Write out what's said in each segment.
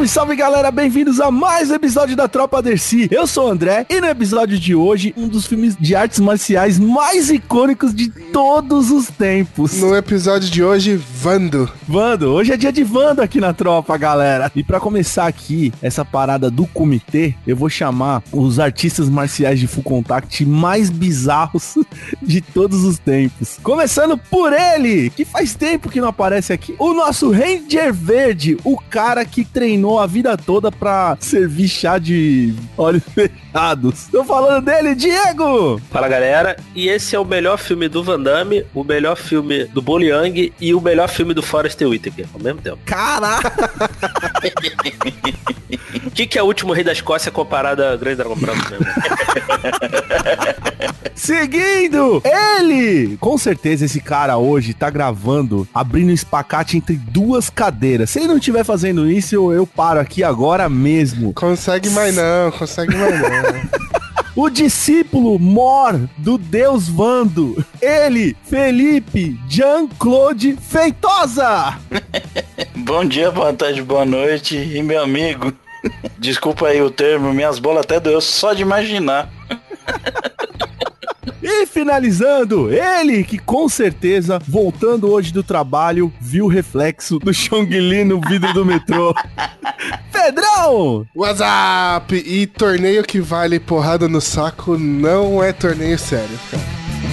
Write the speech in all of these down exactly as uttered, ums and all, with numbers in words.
Salve, salve galera, bem-vindos a mais um episódio da Tropa Dercy. Eu sou o André e no episódio de hoje, um dos filmes de artes marciais mais icônicos de todos os tempos. No episódio de hoje, Vando. Vando, hoje é dia de Vando aqui na Tropa, galera. E pra começar aqui, essa parada do comitê, eu vou chamar os artistas marciais de Full Contact mais bizarros de todos os tempos. Começando por ele, que faz tempo que não aparece aqui, o nosso Ranger Verde, o cara que treinou a vida toda pra servir chá de olhos fechados. Tô falando dele, Diego! Fala, galera, e esse é o melhor filme do Van Damme, o melhor filme do Bolo Yang e o melhor filme do Forrest Whitaker, ao mesmo tempo. Caraca! O que, que é o último rei da Escócia comparado a Grande Dragão Branco mesmo? Seguindo, ele! Com certeza esse cara hoje tá gravando, abrindo um espacate entre duas cadeiras. Se ele não estiver fazendo isso, eu, eu paro aqui agora mesmo. Consegue mais não, consegue mais não. O discípulo mor do deus Vando, ele, Felipe Jean-Claude Feitosa. Bom dia, boa tarde, boa noite, e meu amigo, desculpa aí o termo, minhas bolas até doeu só de imaginar. E finalizando, ele que com certeza, voltando hoje do trabalho, viu o reflexo do Chong Li no vidro do metrô. Pedrão! What's up? E torneio que vale porrada no saco não é torneio sério, cara.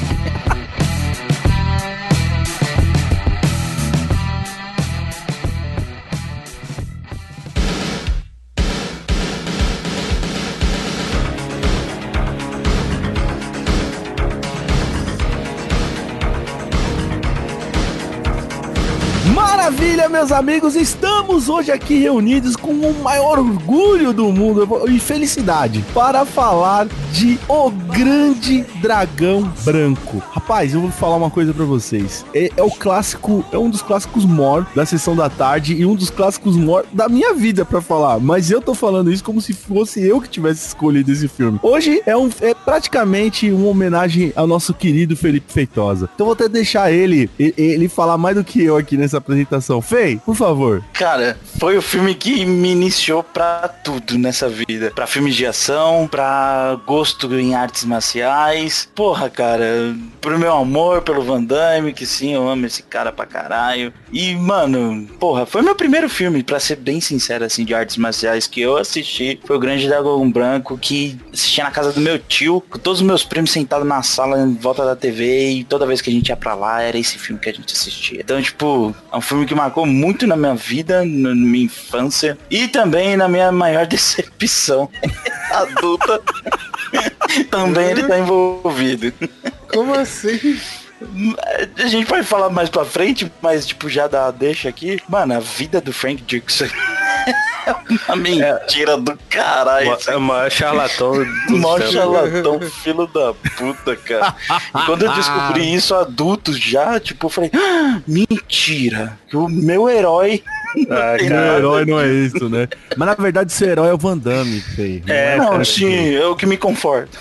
Maravilha, meus amigos, estamos hoje aqui reunidos com o maior orgulho do mundo e felicidade para falar de O Grande Dragão Branco. Rapaz, eu vou falar uma coisa pra vocês. É, é o clássico, é um dos clássicos mor da Sessão da Tarde e um dos clássicos mor da minha vida pra falar. Mas eu tô falando isso como se fosse eu que tivesse escolhido esse filme. Hoje é, um, é praticamente uma homenagem ao nosso querido Felipe Feitosa. Então vou até deixar ele, ele, ele falar mais do que eu aqui nessa apresentação. Fei, por favor. Cara, foi o filme que me iniciou pra tudo nessa vida. Pra filmes de ação, pra gosto em artes marciais. Porra, cara, pro meu amor pelo Van Damme, que sim, eu amo esse cara pra caralho. E, mano, porra, foi meu primeiro filme, pra ser bem sincero, assim, de artes marciais que eu assisti. Foi o Grande Dragão Branco, que assistia na casa do meu tio, com todos os meus primos sentados na sala em volta da T V, e toda vez que a gente ia pra lá, era esse filme que a gente assistia. Então, tipo, é um filme que marcou muito na minha vida, na minha infância, e também na minha maior decepção adulta. Também ele tá envolvido. Como assim? A gente pode falar mais pra frente, mas tipo, já dá deixa aqui. Mano, a vida do Frank Dixon é uma mentira é, do caralho. É o maior charlatão. O maior charlatão, filho da puta, cara. E quando eu descobri isso adulto já, tipo, eu falei, ah, mentira, que o meu herói... Ah, cara, o herói não é isso, né? Mas na verdade seu herói é o Van Damme, feio. É, não, não sim, é o que me conforta.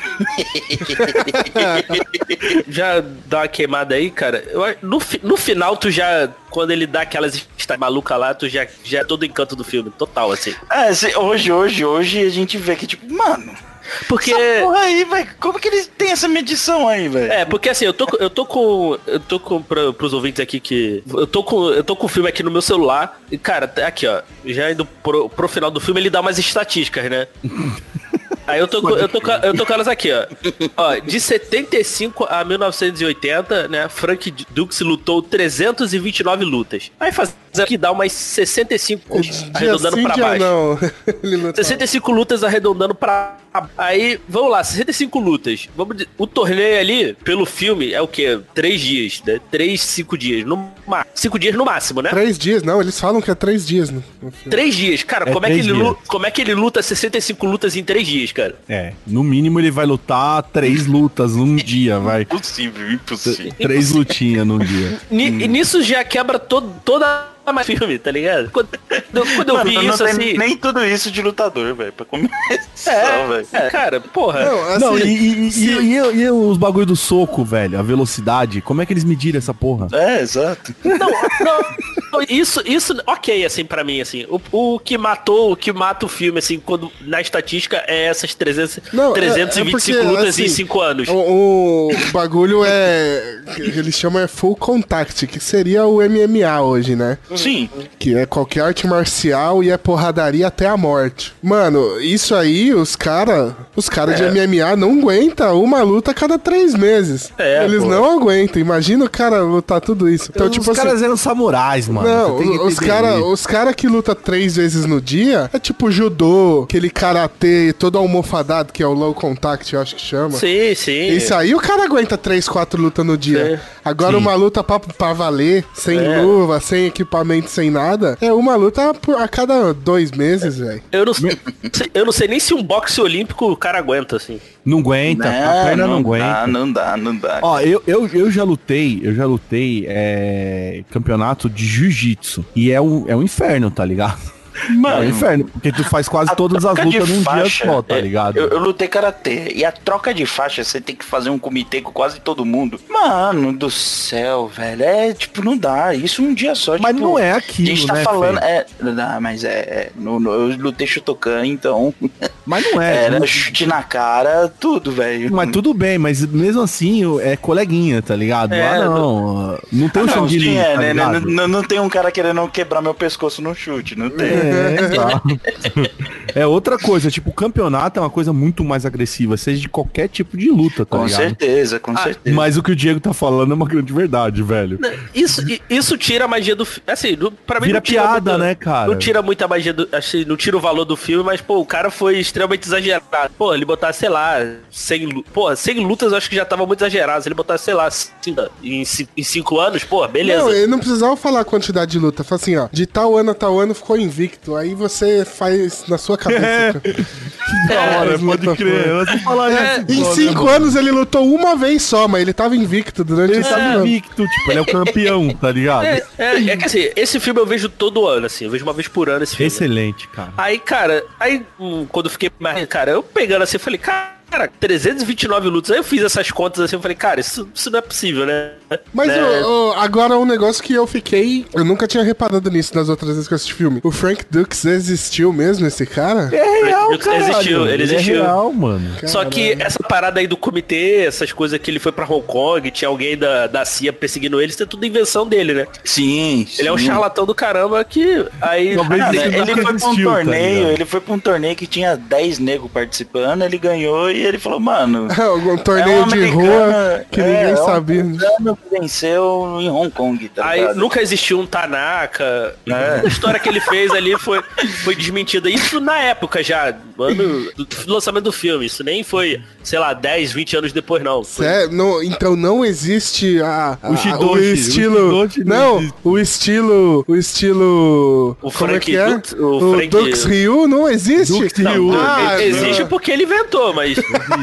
Já dá uma queimada aí, cara. Eu, no, no final, tu já... Quando ele dá aquelas está maluca lá, tu já, já é todo o encanto do filme, total, assim. É, hoje, hoje, hoje a gente vê que, tipo, mano... Porque... Essa porra aí, velho, como que eles têm essa medição aí, velho? É, porque assim, eu tô, eu tô com... Eu tô com, pra, pros ouvintes aqui que... Eu tô com eu tô com o filme aqui no meu celular. E, cara, aqui, ó. Já indo pro, pro final do filme, ele dá umas estatísticas, né? Aí eu tô, eu, tô, eu tô com elas aqui, ó. Ó, de setenta e cinco a mil novecentos e oitenta, né, Frank Dux lutou trezentas e vinte e nove lutas. Aí faz que dá umas sessenta e cinco arredondando assim pra baixo. Não. sessenta e cinco lutas arredondando pra... Aí, vamos lá, sessenta e cinco lutas. Vamos, o torneio ali, pelo filme, é o quê? Três dias, né? Três, cinco dias. No, cinco dias no máximo, né? Três dias, não, eles falam que é três dias no, no filme. Três dias, cara, é como, é que ele luta, como é que ele luta sessenta e cinco lutas em três dias, cara? É, no mínimo ele vai lutar três lutas num dia, vai. Impossível, impossível. Três lutinhas num dia. N- hum. E nisso já quebra to- toda mais filme, tá ligado? Quando, quando eu Mano, vi não isso tem assim... nem tudo isso de lutador, velho, pra começar, É, velho. é, cara, porra. Não, assim, Não, e, e- se- e- e- e os bagulho do soco, velho? A velocidade. Como é que eles mediram essa porra? É, exato. Não, não, não, isso, isso, ok, assim, pra mim, assim, o, o que matou, o que mata o filme, assim, quando, na estatística, é essas trezentos, Não, é- trezentos e é vinte e cinco porque, lutas assim, em cinco anos. O, o bagulho é. Eles chamam é full contact, que seria o M M A hoje, né? Sim. Que é qualquer arte marcial e é porradaria até a morte. Mano, isso aí, os caras. Os caras de M M A não aguentam uma luta a cada três meses. É, Eles pô. não aguentam. Imagina o cara lutar tudo isso. Então, os tipo assim. caras eram samurais, mano. Não, Você tem que os entender caras isso. os cara que luta três vezes no dia é tipo judô, aquele karatê todo almofadado, que é o low contact, eu acho que chama. Sim, sim. Isso aí o cara aguenta três, quatro lutas no dia. Sim. Agora Sim. uma luta pra, pra valer, sem É. luva, sem equipamento, sem nada, é uma luta por- a cada dois meses, velho. Eu não, sei, eu não sei nem se um boxe olímpico o cara aguenta, assim. Não aguenta, a perna não, aguenta. Dá, não dá, não dá. Ó, eu, eu, eu já lutei, eu já lutei é, campeonato de jiu-jitsu. E é um, é um inferno, tá ligado? Mano, é um inferno, porque tu faz quase a todas as troca de lutas num faixa, dia só, tá é, ligado? Eu, eu lutei karatê e a troca de faixa, você tem que fazer um comitê com quase todo mundo. Mano do céu, velho. É tipo, não dá. Isso um dia só. Mas tipo, não é A aquilo, gente tá né, falando. Fê? É, não, mas é. é no, no- eu lutei Shotokan, então. Mas não é. Era não- chute na cara, tudo, velho. Mas tudo bem, mas mesmo assim é coleguinha, tá ligado? É, ah, não. Não tem um Não, Xang Li, sim, é, tá né? Não, ligado? não, não tem um cara querendo quebrar meu pescoço no chute, não tem. É, exato. É outra coisa, tipo, o campeonato é uma coisa muito mais agressiva, seja de qualquer tipo de luta, tá Com ligado? certeza, com Ah, certeza. Mas o que o Diego tá falando é uma grande verdade, velho. Isso, i- isso tira a magia do filme. Assim, do- pra mim Vira não tira piada, muito- né, cara? Não tira muita magia do. Assim, não tira o valor do filme, mas, pô, o cara foi extremamente exagerado. Pô, ele botar, sei lá, cem, lu- pô, cem lutas eu acho que já tava muito exagerado. Se ele botar, sei lá, cinco, em, ci- em cinco anos, pô, beleza. Não, ele não precisava falar a quantidade de luta. Fala assim, ó, de tal ano a tal ano ficou invicto. Aí você faz na sua cabeça. Da hora, É, pode luta crer. foi. Você fala É, isso, em pô, cinco né, anos ele lutou uma vez só, mas ele tava invicto durante Ele esse tá ano. invicto, tipo, ele é o campeão, tá ligado? É, é, é que assim, esse filme eu vejo todo ano, assim, eu vejo uma vez por ano esse filme. Excelente, cara. Aí, cara, aí hum, quando eu fiquei mais, cara, eu pegando assim, eu falei, cara, trezentos e vinte e nove lutas. Aí eu fiz essas contas assim, eu falei, cara, isso, isso não é possível, né? Mas Né? ô, ô, agora um negócio que eu fiquei. Eu nunca tinha reparado nisso nas outras vezes que eu assisti filme. O Frank Dux existiu mesmo, esse cara? É real, Ele cara. existiu, ele existiu. É real, mano. Só que essa parada aí do comitê, essas coisas que ele foi pra Hong Kong, tinha alguém da, da C I A perseguindo ele, isso é tudo invenção dele, né? Sim, Ele é um sim. charlatão do caramba que aí... Talvez Ah, isso né, não Ele foi pra um existiu, tá torneio, ligado? ele foi pra um torneio que tinha dez negros participando, ele ganhou e ele falou, mano. Um torneio é um de americano, rua que ninguém é, é um sabia. americano que venceu em Hong Kong, tá Aí ligado? nunca existiu um Tanaka. É. A história que ele fez ali foi, foi desmentida. Isso na época já, ano do lançamento do filme. Isso nem foi, sei lá, dez, vinte anos depois, não. Foi- Cé- não, então não existe a, a- O Shidoshi, o estilo. o Shidoshi não não, existe. o estilo. O estilo. O como é Frank que é? Dux- o o Frank- Dux Ryu não existe? Dux Não, Ryu. Ah, ele- existe não. porque ele inventou, mas.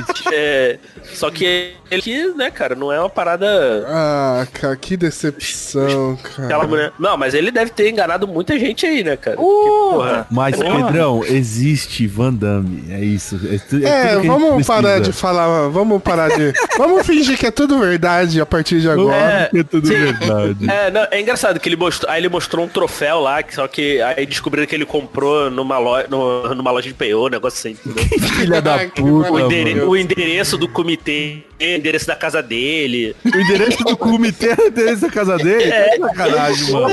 é, só que ele que, né, cara, não é uma parada. Ah, cara, que decepção, cara. Aquela mulher. Não, mas ele deve ter enganado muita gente aí, né, cara? Uh! Porque, porra. Mas, Porra. Pedrão, existe Van Damme. É isso. É, tu- é tudo que a É, gente vamos parar precisa. de falar, vamos parar de. Vamos fingir que é tudo verdade a partir de agora. É, É tudo sim. verdade. É, não, é engraçado que ele mostrou, aí ele mostrou um troféu lá, que- só que aí descobriram que ele comprou numa loja, no- numa loja de peiô, um negócio assim, entendeu? Filha da Que puta, O, maravilha. endere- mano. o endereço do comitê, o endereço da casa dele. O endereço do comitê é o endereço da casa dele? É sacanagem, mano.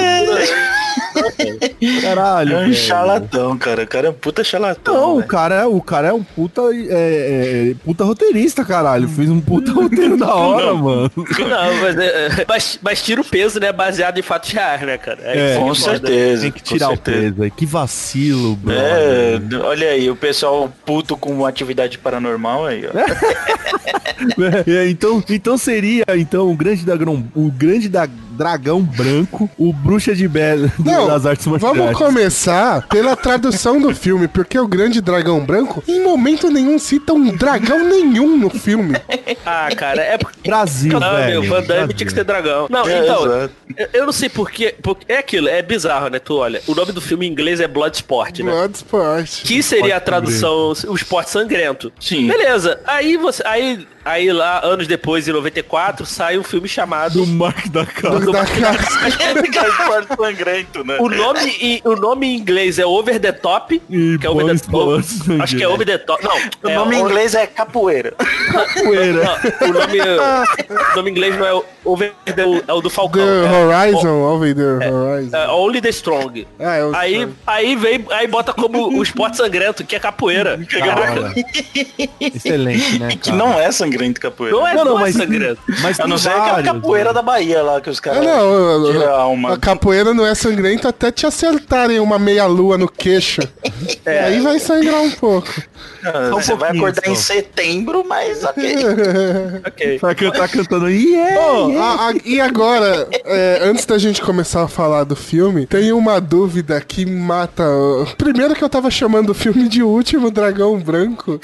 Caralho, É um velho. charlatão, cara. O cara é um puta charlatão. Não, o velho. cara, é- o cara é um puta, é, é, puta roteirista, caralho. Fez um puta roteiro da hora, Não. mano. Não, mas, é, mas, mas tira o peso, né? Baseado em fatos reais, né, cara? É, isso Com que foda. certeza. Tem que com tirar o certeza. peso aí. Que vacilo, bro. É, olha aí, o pessoal puto com atividade paranormal aí, ó. É, então, então seria então o grande dragão, o grande da, dragão branco, o bruxa de Bela Não, das artes marciais. vamos começar pela tradução do filme, porque o grande dragão branco, em momento nenhum, cita um dragão nenhum no filme. Ah, cara, é porque... Brasil, não, velho. meu, Van Damme Brasil. tinha que ser dragão. Não, É, então, exato. eu, eu não sei porquê, porque é aquilo, é bizarro, né? Tu olha, o nome do filme em inglês é Bloodsport, né? Bloodsport. Que seria a tradução, o esporte sangrento. Sim. Beleza, aí você, aí, aí lá, anos depois, em noventa e quatro, sai um filme chamado... Do Mark da Casa. Do da cara. Esporte sangrento, né? O nome, em, o nome em inglês é Over the Top, E que é Over the Blood Top. Sport Acho que é Over the Top. Não, O é nome em o- inglês é capoeira. Poeira. Não, o nome, o nome em inglês não é o Over the, é o do Falcão. The é, Horizon, over the Horizon. é Only the Strong. Ah, é o Aí, aí vem, aí bota como o esporte sangrento, que é capoeira. Caraca. Excelente, né, Que cara? não é sangrento capoeira. Não é, Não, não, não, é mas- sangrento. Mas A não tem ser aquela vários, capoeira né? da Bahia lá, que os Ah, caras não, tiram a a, alma. a capoeira não é sangrenta até te acertarem uma meia-lua no queixo. Aí vai sangrar um pouco. Ah, Só um Você vai pouquinho, acordar em só. setembro, mas ok. Ok. Vai cantar cantando. Yeah, Ô, yeah. a- a- e agora, é, antes da gente começar a falar do filme, tem uma dúvida que mata. Primeiro que eu tava chamando o filme de O Último Dragão Branco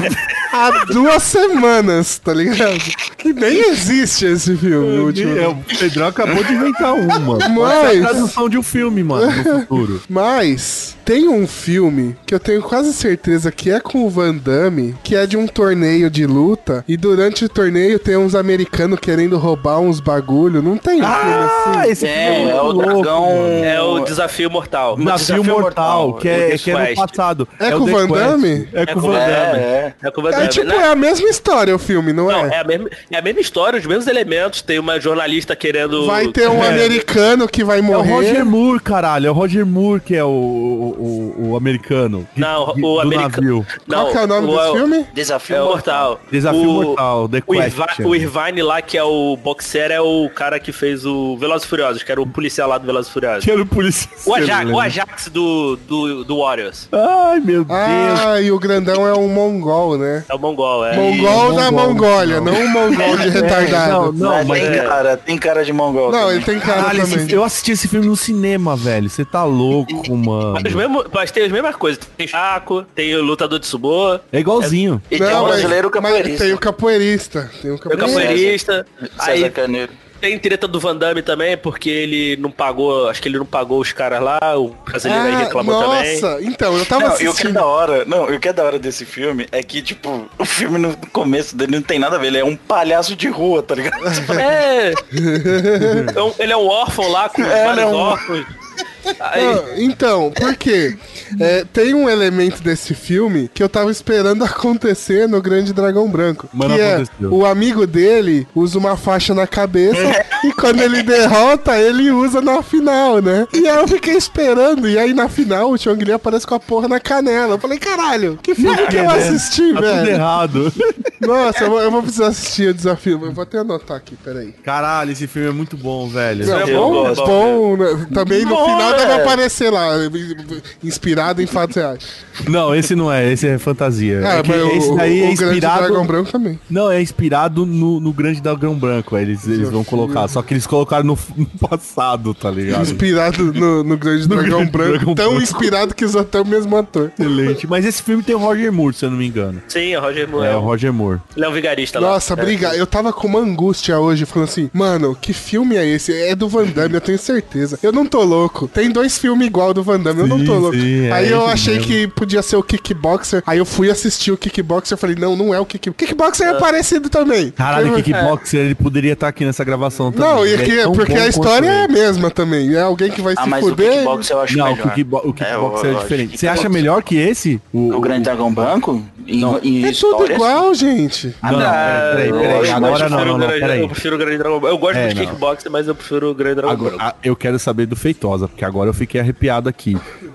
há duas semanas, tá ligado? Que nem existe esse filme, o último. É, o Pedrão acabou de inventar uma. Mas- Essa é a tradução de um filme, mano, no futuro. Mas tem um filme que eu tenho quase certeza que é com o Van Damme, que é de um torneio de luta, e durante o torneio tem uns americanos querendo roubar uns bagulho. Não tem um filme Ah, assim? esse É, filme é o louco, dragão. mano. É o Desafio Mortal. Desafio, Desafio Mortal, Mortal, que o é, The que é no Quest. passado. É o com o The Van Quest. Damme? É com o com- Van Damme. É, É com o Van É Damme. tipo, Né? é a mesma história o filme, não, Não, é? é a, mesma, é a mesma história, os mesmos elementos. Tem uma jornalista querendo... Vai ter um É. americano que vai É o morrer. Roger Moore, caralho. É o Roger Moore que é o, o, o, o americano. que- Não, de- o do americano... navio. Não, Qual que é o nome desse filme? Desafio É o Mortal. Mortal. Desafio o, Mortal, The o, Quest. Irva, o Irvine lá, que é o boxer, é o cara que fez o Velozes e Furiosos, que era o policial lá do Velozes e Furiosos. Que era o policial. O Ajax, o Ajax do, do, do Warriors. Ai, meu Deus. Ah, e o grandão é um mongol, né? É o Mongol, é. Mongol da Mongol, Mongólia, não. não um mongol de retardado. não, não. Mas mas tem é- cara, tem cara de mongol. Não, também. ele tem cara Caralho, esse- também. eu assisti esse filme no cinema, velho. Você tá louco, mano. Mas, mesmo, mas tem as mesmas coisas. Tem Chaco, tem o lutador de sumô, É igualzinho. E tem um mas- brasileiro mas capoeirista. tem o capoeirista. Tem o tem o capoeirista. capoeirista. César Aí Carneiro. tem treta do Van Damme também, porque ele não pagou, acho que ele não pagou os caras lá, o brasileiro aí Ah, reclamou também. nossa, então, eu tava Não, e o que é assistindo. da hora, não, e o que é da hora desse filme é que, tipo, o filme no começo dele não tem nada a ver, ele é um palhaço de rua, tá ligado? É. Então, ele é um órfão lá com É, vários ele é um- órfãos. Aí, Ah, então, por quê? É, tem um elemento desse filme que eu tava esperando acontecer no Grande Dragão Branco. Mas que não é, aconteceu. o amigo dele usa uma faixa na cabeça e quando ele derrota, ele usa na final, né? E aí eu fiquei esperando, e aí na final o Chong Li aparece com a porra na canela. Eu falei, caralho, que filme que eu assisti, Tá tudo velho? errado. Nossa, eu vou, eu vou precisar assistir o desafio. Eu vou até anotar aqui, peraí. Caralho, esse filme é muito bom, velho. Não, é bom, bom, bom, bom, né? Também no Bom, final deve é. aparecer lá, inspirado em fatos reais. Não, esse não é, esse é fantasia. Ah, É que mas esse o, daí o é Grande inspirado. Dragão Branco também. Não, é inspirado no, no Grande Dragão Branco. aí Eles, eles vão colocar. Só que eles colocaram no, no passado, tá ligado? Inspirado no, no Grande Dragão Grande Branco. Dragão Tão Branco. inspirado que usou até o mesmo ator. Excelente. Mas esse filme tem o Roger Moore, se eu não me engano. sim, o Roger Moore. É, o Roger Moore. Ele é um vigarista lá. Nossa, É. briga. Eu tava com uma angústia hoje, falando assim, mano, que filme é esse? É do Van Damme, eu tenho certeza. Eu não tô louco. Tem dois filmes igual do Van Damme, eu não tô Sim, louco. sim, é Aí eu esse achei mesmo. que podia ser o Kickboxer. Aí eu fui assistir o Kickboxer e falei, não, não é o Kickboxer. Kickboxer é parecido também. Caralho, o Eu- Kickboxer, ele poderia estar aqui nessa gravação também. Não, e Ele é aqui, tão porque bom a história é a quanto ele. mesma também. É alguém que vai Ah, se mas o fuder. Kickbox eu acho Não, o, melhor. kickbo o Kickboxer eu é, acho diferente. que Você acha Kickboxer- melhor que esse? O Grande Dragão Branco? Em, Não. em É tudo história, igual, gente. Ah, não, Ah, peraí, eu peraí, gosto, agora mas eu não, prefiro não, o não, Grande- peraí. Eu prefiro o Grande Dragão Branco. Eu gosto É, de não. kickboxing, mas eu prefiro o Grande Dragão Agora, Branco. ah, eu quero saber do Feitosa, porque agora eu fiquei arrepiado aqui.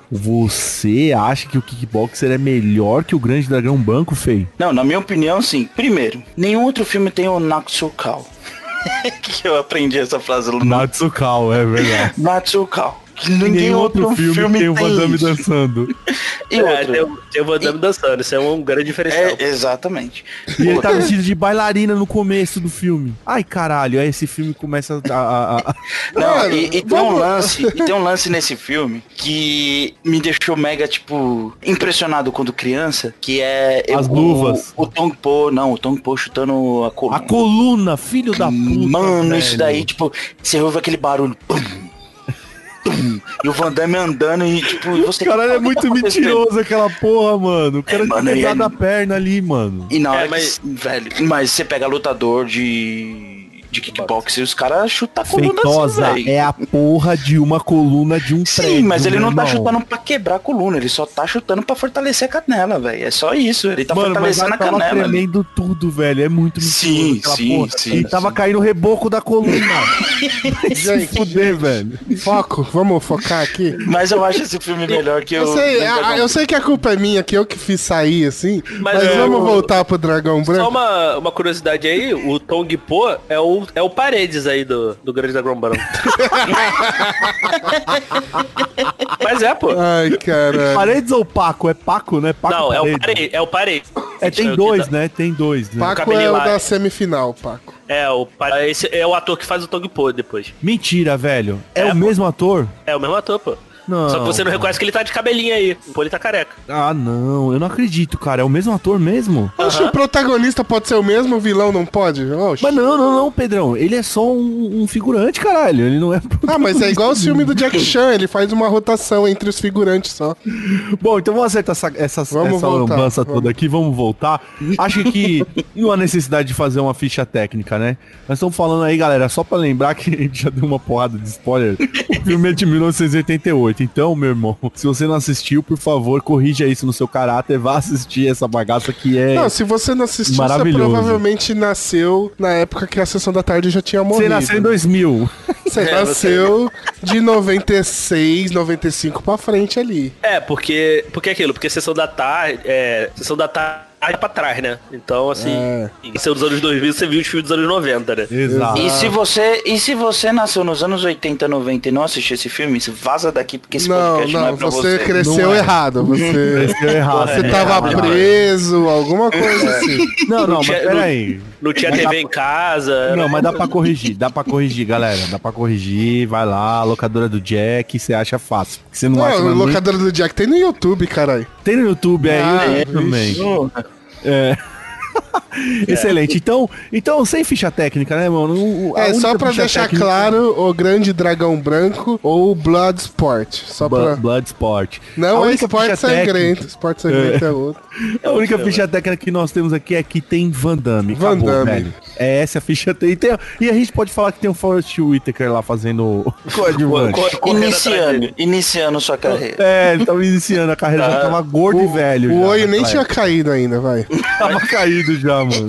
Você acha que o Kickboxer é melhor que o Grande Dragão Branco, Fei? Não, na minha opinião, sim. Primeiro, nenhum outro filme tem o Natsukao. Que eu aprendi essa frase no Natsukao, é verdade. Natsukao. Que ninguém nenhum outro outro filme, filme tem o tem Van Damme isso. dançando. E É, outro, tem, o- tem o Van Damme dançando, isso é um grande diferencial. é, exatamente. E ele tá Outro. vestido de bailarina no começo do filme. Ai, caralho, aí esse filme começa a... a- a- Não, Mano, e, e tem um vamos- lance, e tem um lance nesse filme que me deixou mega, tipo, impressionado quando criança, que é As o, luvas. O, o Tong Po, não, o Tong Po chutando a coluna. A coluna, filho da puta, Mano, velho. isso daí, tipo, você ouve aquele barulho. Pum, pum, e o Van Damme andando e, tipo, e você. Caralho, é o que muito tá acontecendo? mentiroso aquela porra, mano. O cara É, tá mano, e quebrado é- a perna ali, mano. E na hora É, mas- que, velho, mas você pega lutador de. De kickboxing, os caras chutam a coluna Feitosa assim, velho. é a porra de uma coluna de um Sim, prédio, mas ele meu não tá irmão. chutando pra quebrar a coluna, ele só tá chutando pra fortalecer a canela, velho. É só isso, ele tá Mano, mas fortalecendo ela a tava canela. ali. tremendo tudo, velho. É muito Sim, mentiroso aquela sim, porra. sim, E tava sim. caindo o reboco da coluna. Se Gente, fuder, velho. Foco, vamos focar aqui. Mas eu acho esse filme melhor que Eu o. sei, a- eu sei que a culpa é minha, que eu que fiz sair assim, mas, Mas, é, vamos o- voltar pro Dragão Só Branco. uma, uma curiosidade aí, o Tong Po é o, é o Paredes aí do, do Grande Dragão Branco. Mas é, pô. Ai, caralho. Paredes ou Paco? É Paco, né? Paco Não, é o Paredes. Paredes. É o Paredes. É, tem dois, né? Tem dois, né? Paco é cabelinho o lá. da semifinal, Paco. É, o, Pa- esse é o ator que faz o Tong Po depois. Mentira, velho. É, É, o pô. mesmo ator? É o mesmo ator, pô. Não. Só que você não reconhece que ele tá de cabelinho aí. Pô, ele tá careca. Ah, não. Eu não acredito, cara. É o mesmo ator mesmo? Oxe, o protagonista pode ser o mesmo, o vilão não pode? Oxe. Mas não, não, não, Pedrão. Ele é só um, um figurante, caralho. Ele não é... Ah, mas é igual o filme do Jack Chan, ele faz uma rotação entre os figurantes só. Bom, então vamos acertar essa, essa, Vamos essa voltar, lambança vamos. toda aqui, vamos voltar. Acho que não há necessidade de fazer uma ficha técnica, né? Nós estamos falando aí, galera, só pra lembrar que a gente já deu uma porrada de spoiler. O filme é de mil novecentos e oitenta e oito. Então, meu irmão, se você não assistiu, por favor, corrija isso no seu caráter, vá assistir essa bagaça que é... Não, se você não assistiu, você Maravilhoso. provavelmente nasceu na época que a Sessão da Tarde já tinha Você morrido. nasceu em dois mil. Você É, nasceu de noventa e seis, noventa e cinco pra frente ali. É, porque. Porque é aquilo, porque sessão da tarde. É. Sessão da tarde é pra trás, né? Então, assim. É. Em seu dos anos dois mil, você viu os filmes dos anos noventa, né? Exato. E se você, e se você nasceu nos anos oitenta, noventa e não assistiu esse filme, você vaza daqui porque esse Não, podcast não, não, é pra você você. cresceu Não é. errado. Você, Cresceu errado. você É, tava errado. preso, alguma coisa assim. Não, não, mas tinha- peraí. Não tinha Mas T V dá- em casa. Não, mas dá pra corrigir, dá pra corrigir, galera. Dá pra corrigir, vai lá, locadora do Jack, você acha fácil. Você não, acha Não, na o locadora do Jack tem no YouTube, caralho. Tem no YouTube aí Ah, eu também. vixe. É. Excelente. Então, então, sem ficha técnica, né, mano? O- a É, só única pra ficha deixar técnica- claro, o Grande Dragão Branco ou Bloodsport. Só Bla- pra... Bloodsport. A Não é única esporte ficha sangrento. técnica- Esporte sangrento é, outro. A única ficha técnica que nós temos aqui é que tem Van Damme. Van Acabou, Damme. velho. É essa a ficha técnica. E, tem- e a gente pode falar que tem o Forrest Whitaker lá fazendo o coadjuvante. Co- correndo atrás Iniciando, dele. iniciando sua carreira. É, ele tava iniciando a carreira, já tava gordo e velho. O já, olho nem naquela tinha época. caído ainda, vai. Tava caído já, mano.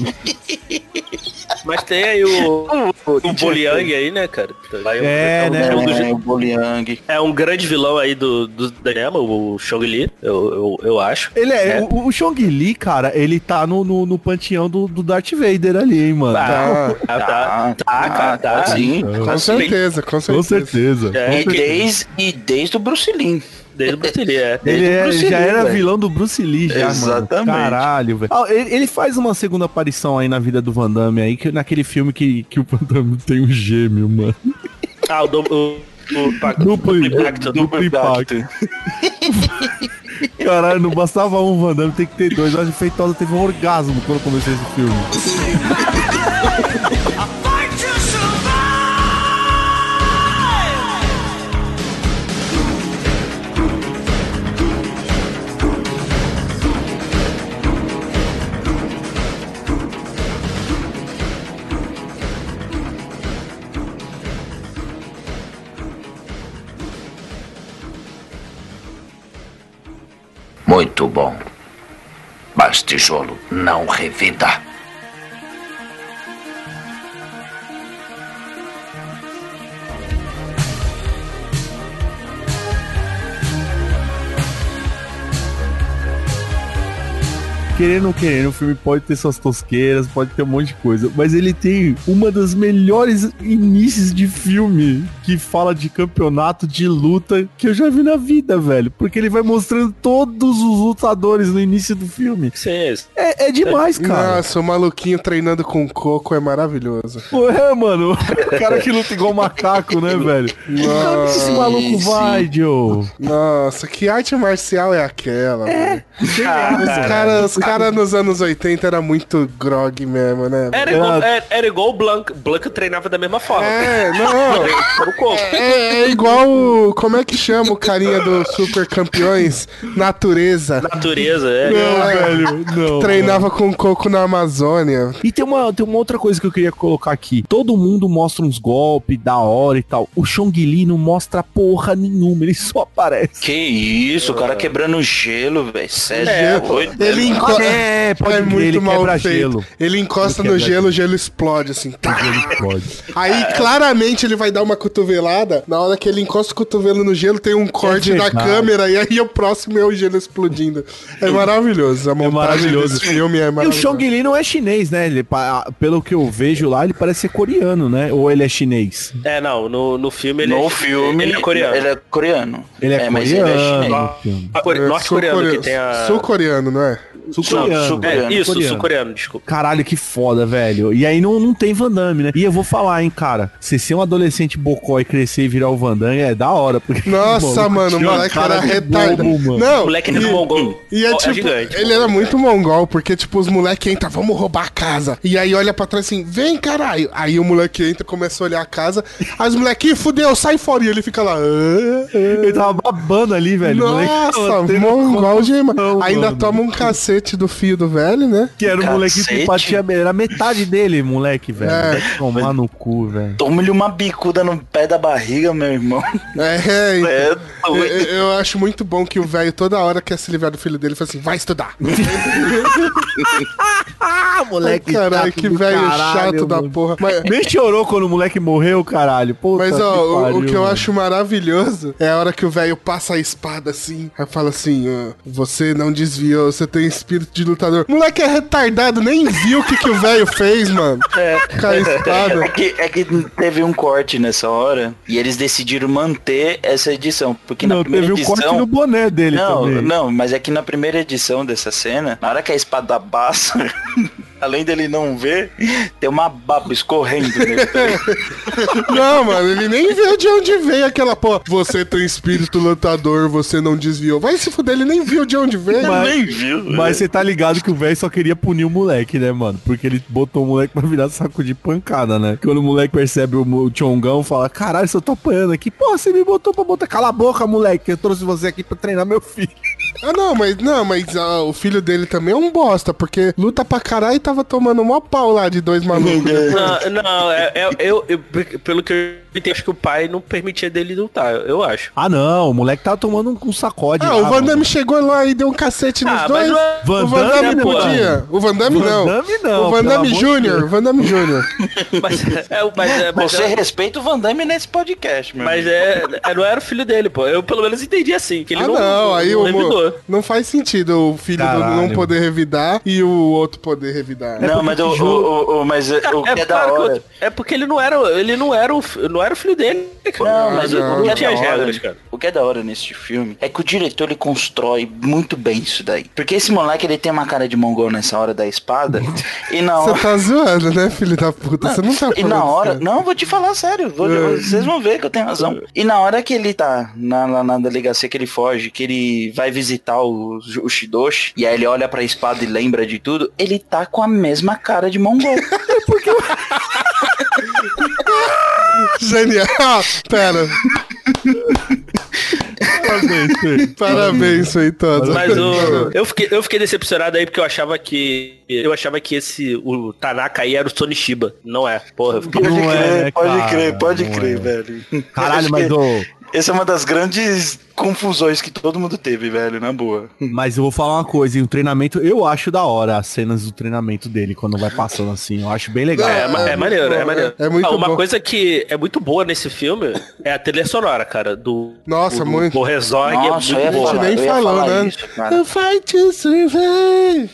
Mas tem aí o, o, o Boliang aí, né, cara? Vai, É, um, né? um dos- É, o Boliang. é um grande vilão aí do, do da cinema, o Chong Li, eu, eu, eu acho. Ele é, É. O, o Chong Li, cara, ele tá no, no, no panteão do, do Darth Vader ali, hein, mano. Ah, Tá. tá, tá, tá, cara, tá. sim. Com Tá sim. certeza, com certeza. Com certeza. É, E desde, e desde o Bruce Lee. Desde o Bruce Lee, é. Ele, Desde o é- Bruce já Lee, era velho. vilão do Bruce Lee, já, Exatamente. mano. Caralho, velho. Ah, ele, ele faz uma segunda aparição aí na vida do Van Damme aí, que, naquele filme que, que o Van Damme tem um gêmeo, mano. Ah, o, do, o, o pacto. Duplo, impacto. duplo impacto. Caralho, não bastava um Van Damme, tem que ter dois. Eu acho que o Feitosa teve um orgasmo quando eu comecei esse filme. Muito bom. Mas tijolo não revida. querendo ou querendo, o filme pode ter suas tosqueiras, pode ter um monte de coisa, mas ele tem uma das melhores inícios de filme que fala de campeonato de luta que eu já vi na vida, velho. Porque ele vai mostrando todos os lutadores no início do filme. Sim, é isso. É, é demais, cara. Nossa, o maluquinho treinando com coco é maravilhoso. Pô, é, mano. O cara que luta igual macaco, né, velho? Onde esse maluco vai, Joe? Nossa, que arte marcial é aquela, velho? Ah, Os caras os cara nos anos oitenta era muito grog mesmo, né? Era igual, era, era igual o Blanca. Blanca treinava da mesma forma. É, não. Era o corpo. É, é igual o... Como é que chama o carinha do Super Campeões? Natureza. Natureza, é. Não, velho, não. Treinava com coco na Amazônia. E tem uma, tem uma outra coisa que eu queria colocar aqui. Todo mundo mostra uns golpes da hora e tal. O Chong Li não mostra porra nenhuma, ele só aparece. Que isso, o cara quebrando gelo, velho. Sério, É, doido, ele né? encosta. É, pode É crer, muito ele mal quebra feito. gelo. Ele encosta Ele no quebra gelo, o gelo explode, assim. Tá. Ele pode. Aí, claramente, ele vai dar uma cotovelada. Na hora que ele encosta o cotovelo no gelo, tem um corte da verdade. câmera. E aí, o próximo é o gelo explodindo. É maravilhoso. A montagem maravilhoso. desse filme é E o maravilhoso. Chong Li não é chinês, né? Ele, pa- pelo que eu vejo lá, ele parece ser coreano, né? Ou ele é chinês? É, não, no, no filme ele No é, filme, ele é coreano. Ele é coreano. Ele é, mas coreano. ele é chinês. no filme. Core- É, Norte-coreano sul-core- que tem a... Sul-coreano, não é? Sul-coreano. sul-coreano. É, isso, Sul-coreano. sul-coreano, desculpa. Caralho, que foda, velho. E aí não, não tem Van Damme, né? E eu vou falar, hein, cara. Você ser um adolescente bocó e crescer e virar o Van Damme é da hora. Porque, Nossa, mano, o tinha uma moleque cara era de retardado. bobo, mano. Não, O moleque era e- mongol. E é Ó, é tipo, gigante, ele era muito mongol, porque tipo, os moleques entram, vamos roubar a casa. E aí olha pra trás assim, vem caralho. Aí o moleque entra, começa a olhar a casa. Aí os moleques, fudeu, sai fora. E ele fica lá. "Ah, ah". Ele tava babando ali, velho. O moleque Nossa, tava tendo mongol demais. confusão, Ainda mano. toma um cacete do filho do velho, né? Que era o moleque Cacete. que batia, era metade dele, moleque, velho. É. Vai tomar no cu, velho. Toma-lhe uma bicuda no pé da barriga, meu irmão. É, então, É eu, doido. eu acho muito bom que o velho toda hora quer se livrar do filho dele e fala assim, vai estudar. Ah, moleque Caralho, chato que do velho caralho, chato da mano. porra. Mas, Nem chorou quando o moleque morreu, caralho. Puta Mas, ó, que o- o, pariu, que eu mano. acho maravilhoso é a hora que o velho passa a espada assim. Aí fala assim: ó, você não desviou, você tem espírito de lutador. Moleque é retardado, nem viu o que, que o velho fez, mano. É. Com a É espada. que, é que teve um corte nessa hora e eles decidiram manter essa edição. Porque na Não, primeira teve um edição. corte no boné dele Não, também. não, mas é que na primeira edição dessa cena, na hora que a espada passa, além dele não ver, tem uma baba escorrendo nele. Não, mano, ele nem viu de onde veio aquela porra. Você tem espírito lutador, você não desviou. Vai se fuder, ele nem viu de onde veio. Mas- Nem viu. Mas você tá ligado que o velho só queria punir o moleque, né, mano? Porque ele botou o moleque pra virar saco de pancada, né? Quando o moleque percebe o, o Chongão, fala, caralho, se eu tô apanhando aqui, porra, você me botou pra botar... Cala a boca, moleque, eu trouxe você aqui pra treinar meu filho. Ah, não, mas não, mas ah, o filho dele também é um bosta, porque luta pra caralho e tava tomando mó pau lá de dois malucos. Não, não, é, é- eu, eu- pelo que eu entendi, acho que o pai não permitia dele lutar, eu acho. Ah, não, o moleque tava tomando um, um sacode Ah, lá, o Van mano. Damme chegou lá e deu um cacete nos Ah, dois. mas não é- Van O Van Damme, Damme né, podia. O Van Damme Van não. Damme não, O Van pelo Damme amor de Júnior. Deus. Van Damme Júnior. Mas, é, mas, é, mas, Você é, respeita o Van Damme nesse podcast, meu mas amigo. é, é, não era o filho dele, pô. Eu pelo menos entendi assim, que ele Ah, não, não, aí não o revidou. não faz sentido o filho do Caralho. não poder revidar e o outro poder revidar. Não, mas, o, o, o- mas o que é, da claro que hora... eu- é porque ele não era, ele não era o, fi- não era o filho dele, cara. Não, mas não, o, não que é tinha da as hora, regras, cara. o que é da hora nesse filme é que o diretor ele constrói muito bem isso daí. Porque esse moleque ele tem uma cara de mongol nessa hora da espada e na Você hora... tá zoando, né, filho da puta? Você não tá E falando na hora, sério. não, vou te falar sério, vou- É. vocês vão ver que eu tenho razão. E na hora que ele tá na, na, na delegacia que ele foge, que ele vai visitar o, o Shidoshi, e aí ele olha pra espada e lembra de tudo, ele tá com a mesma cara de mongol. Genial. Pera. Parabéns, Fê. Parabéns, Feitosa. Mas o, eu, fiquei, eu fiquei decepcionado aí porque eu achava que. Eu achava que esse. O Tanaka aí era o Sony Shiba. Não é. Porra, eu fiquei. Não é, né, pode cara? crer, pode Não crer, é. velho. Caralho, Acho mas que ô, essa é uma das grandes confusões que todo mundo teve, velho, na boa. Mas eu vou falar uma coisa, e o treinamento, eu acho da hora as cenas do treinamento dele, quando vai passando assim, eu acho bem legal. É, é, é maneiro, é maneiro. É muito ah, uma bom. coisa que é muito boa nesse filme é a trilha sonora, cara, do... Nossa, do, muito. Do Herzog Nossa, eu é ia muito boa. falar, nem eu ia falou, falar né? isso, cara. Eu fight to survive.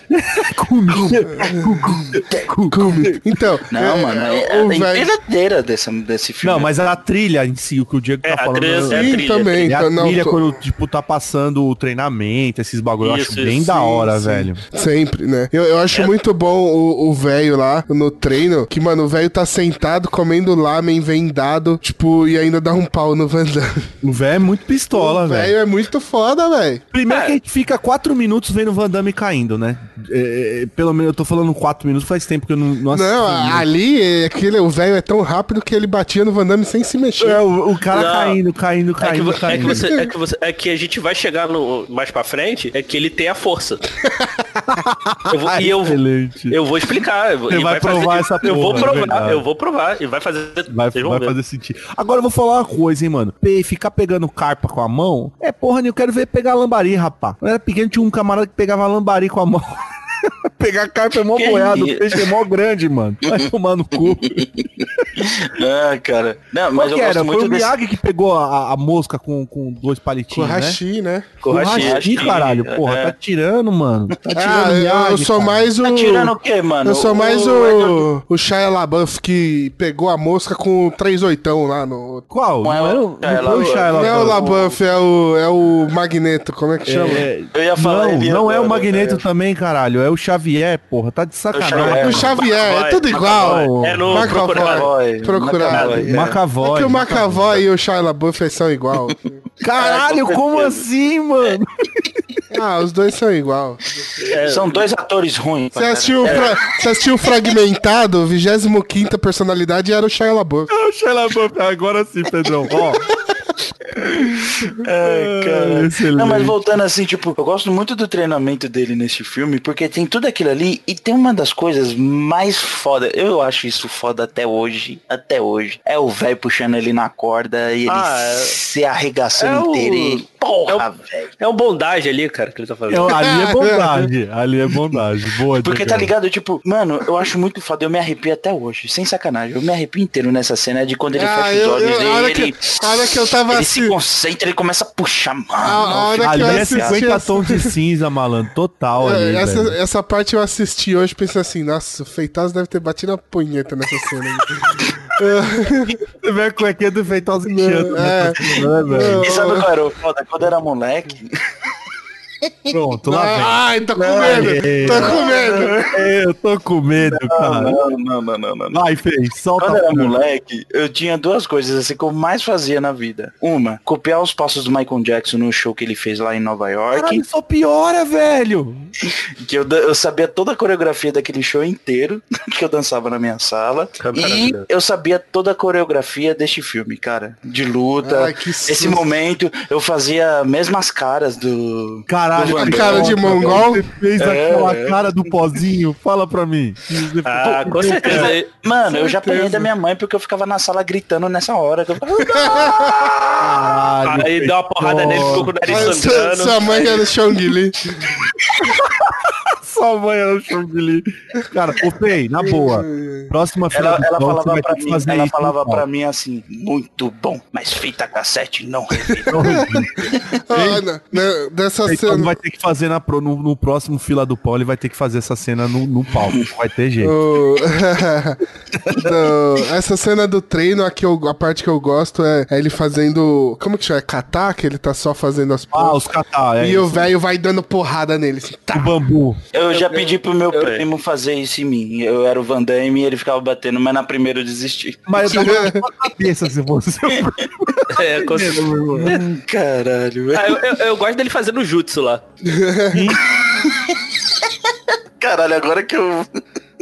Então, Não, é, mano, é, é, é o a velho... inteiradeira desse, desse filme. Não, mas a trilha em si, o que o Diego É, tá a falando... trilha- eu- é a Sim, trilha, também. E a Então, não, trilha, tô- quando, tipo, tá passando o treinamento, esses bagulho, eu Isso, acho bem isso. da hora, sim. velho. Sempre, né? Eu, eu acho muito bom o velho lá no treino, que, mano, o velho tá sentado comendo lamen vendado, tipo, e ainda dá um pau no Van Damme. O velho é muito pistola, O velho velho. é muito foda, velho. Primeiro É. que a gente fica quatro minutos vendo o Van Damme caindo, né? É, é, pelo menos eu tô falando quatro minutos, faz tempo que eu não, não assisti. Não, ali, é aquele, o velho é tão rápido que ele batia no Van Damme sem se mexer. É, o, o cara Não. caindo, caindo, É que, caindo, vo- é, que caindo. você, é, que você, é que a gente vai chegar no, mais pra frente, é que ele tem a força. Eu vou, e eu, Excelente. eu vou explicar. eu vou- Você e vai fazer- provar essa Eu vou porra, é provar, verdade. eu vou provar. E vai fazer. Vai, vocês vão vai ver. fazer sentido. Agora eu vou falar uma coisa, hein, mano. Pe- Ficar pegando carpa com a mão é porra, eu quero ver pegar lambari, rapá. Quando eu era pequeno, tinha um camarada que pegava lambari com a mão. Pegar carpa é mó Que boiado, o isso? peixe é mó grande, mano. Vai tomar no cu. Ah, cara. Não, Qual mas que eu era? gosto Foi muito o desse... Miyagi que pegou a, a mosca com, com dois Com palitinhos, né? hashi, né? Com Hashi, hashi, hashi, caralho. é. Porra, tá tirando, mano. Tá tirando Ah, o eu, Miyagi, eu sou cara. mais o... Tá tirando o quê, mano? Eu sou mais o... o, o Shia LaBeouf que pegou a mosca com três oitão lá no... Qual? Não é Não, o era o- Shia não foi o Shia Não é o LaBeouf. LaBeouf, é o, é o Magneto, como é que chama? É, Eu ia falar não, ele não é o agora, Magneto é. também, caralho. É o Xavier, porra. Tá de sacanagem. O Xavier, é tudo igual. É no McAvoy. Procurador. Procurar. McAvoy, é. Macavoy. É que o McAvoy e o Shia LaBeouf são igual. Caralho, É, com como certeza. assim, mano? Ah, os dois são igual. São dois atores ruins. Você assistiu, fra... Você assistiu Fragmentado, vigésima quinta personalidade era o Shia LaBeouf. É o Shia LaBeouf. Agora sim, Pedrão. Ó. Ai, cara. Excelente. Não, mas voltando assim, tipo, eu gosto muito do treinamento dele nesse filme, porque tem tudo aquilo ali e tem uma das coisas mais foda. Eu acho isso foda até hoje, até hoje. É o velho puxando ele na corda e ele Ah, é- se arregaçando é o- inteiro. E, é porra, o- velho. É um bondage ali, cara, que ele tá fazendo. É, ali é bondade. Ali é bondade. Boa, Porque Diegão. tá ligado, tipo, mano, eu acho muito foda, eu me arrepio até hoje, sem sacanagem. Eu me arrepio inteiro nessa cena de quando ele Ah, fecha eu- os olhos eu- a hora e que- ele, a hora que eu tava ele assim- se concentra, ele começa a puxar, mano. A hora que Ali eu é assisti cinquenta essa- tons de cinza, malandro. Total ali, É, essa, velho. essa parte eu assisti hoje pensando assim, nossa, o Feitosa deve ter batido a punheta nessa cena. aí. Você vê a cuequinha do Feitosa enchendo. É. né, velho? E sabe qual era o foda? Quando eu era moleque, Pronto, lá vem. Ai, tô com medo, tô com medo. Eu tô com medo, cara. não, não, não, não, não. Vai, Fê, solta Quando eu era a porra. moleque, eu tinha duas coisas assim que eu mais fazia na vida. Uma, copiar os passos do Michael Jackson no show que ele fez lá em Nova York. Caralho, só piora, velho. Que eu, dan- eu sabia toda a coreografia daquele show inteiro, que eu dançava na minha sala. E Maravilha. eu sabia toda a coreografia deste filme, cara. De luta. Ai, que Esse susto. momento, eu fazia mesmas caras do... Caralho, do Van A Damme. cara de mongol. Você fez É, aquela é. cara do pozinho? Fala pra mim. Você- Ah, com certeza. Mano, eu já Certeza. apanhei da minha mãe porque eu ficava na sala gritando nessa hora. Que eu ficava, Caralho, Aí deu uma porrada nele, ficou com o nariz Ai, sua, sangrando. sua mãe era o Chong Li. Sua mãe é o Chong-Li. Cara, ô Fei, na boa. Próxima fila ela do ela pão, você falava vai pra ter que mim, fazer ela isso no falava palco. pra mim assim, muito bom, mas fita cassete não revida. Não revida. Ah, não, né, dessa Então cena. vai ter que fazer na pro- no, no próximo fila do pão, ele vai ter que fazer essa cena no, no palco. Não vai ter jeito. O- do- essa cena do treino, a, que eu- a parte que eu gosto é, é ele fazendo. Como que chama? É Kata, que ele tá só fazendo as Ah, poses. os catar, é E o isso. velho vai dando porrada nele. Assim, O tá. bambu. Eu já pedi pro meu eu- primo fazer isso em mim. Eu era o Van Damme e ele ficava batendo, mas na primeira eu desisti. Mas eu tava com a cabeça se fosse. É, com certeza. Caralho, velho. Ah, eu, eu, eu gosto dele fazendo jutsu lá. Caralho, agora que eu...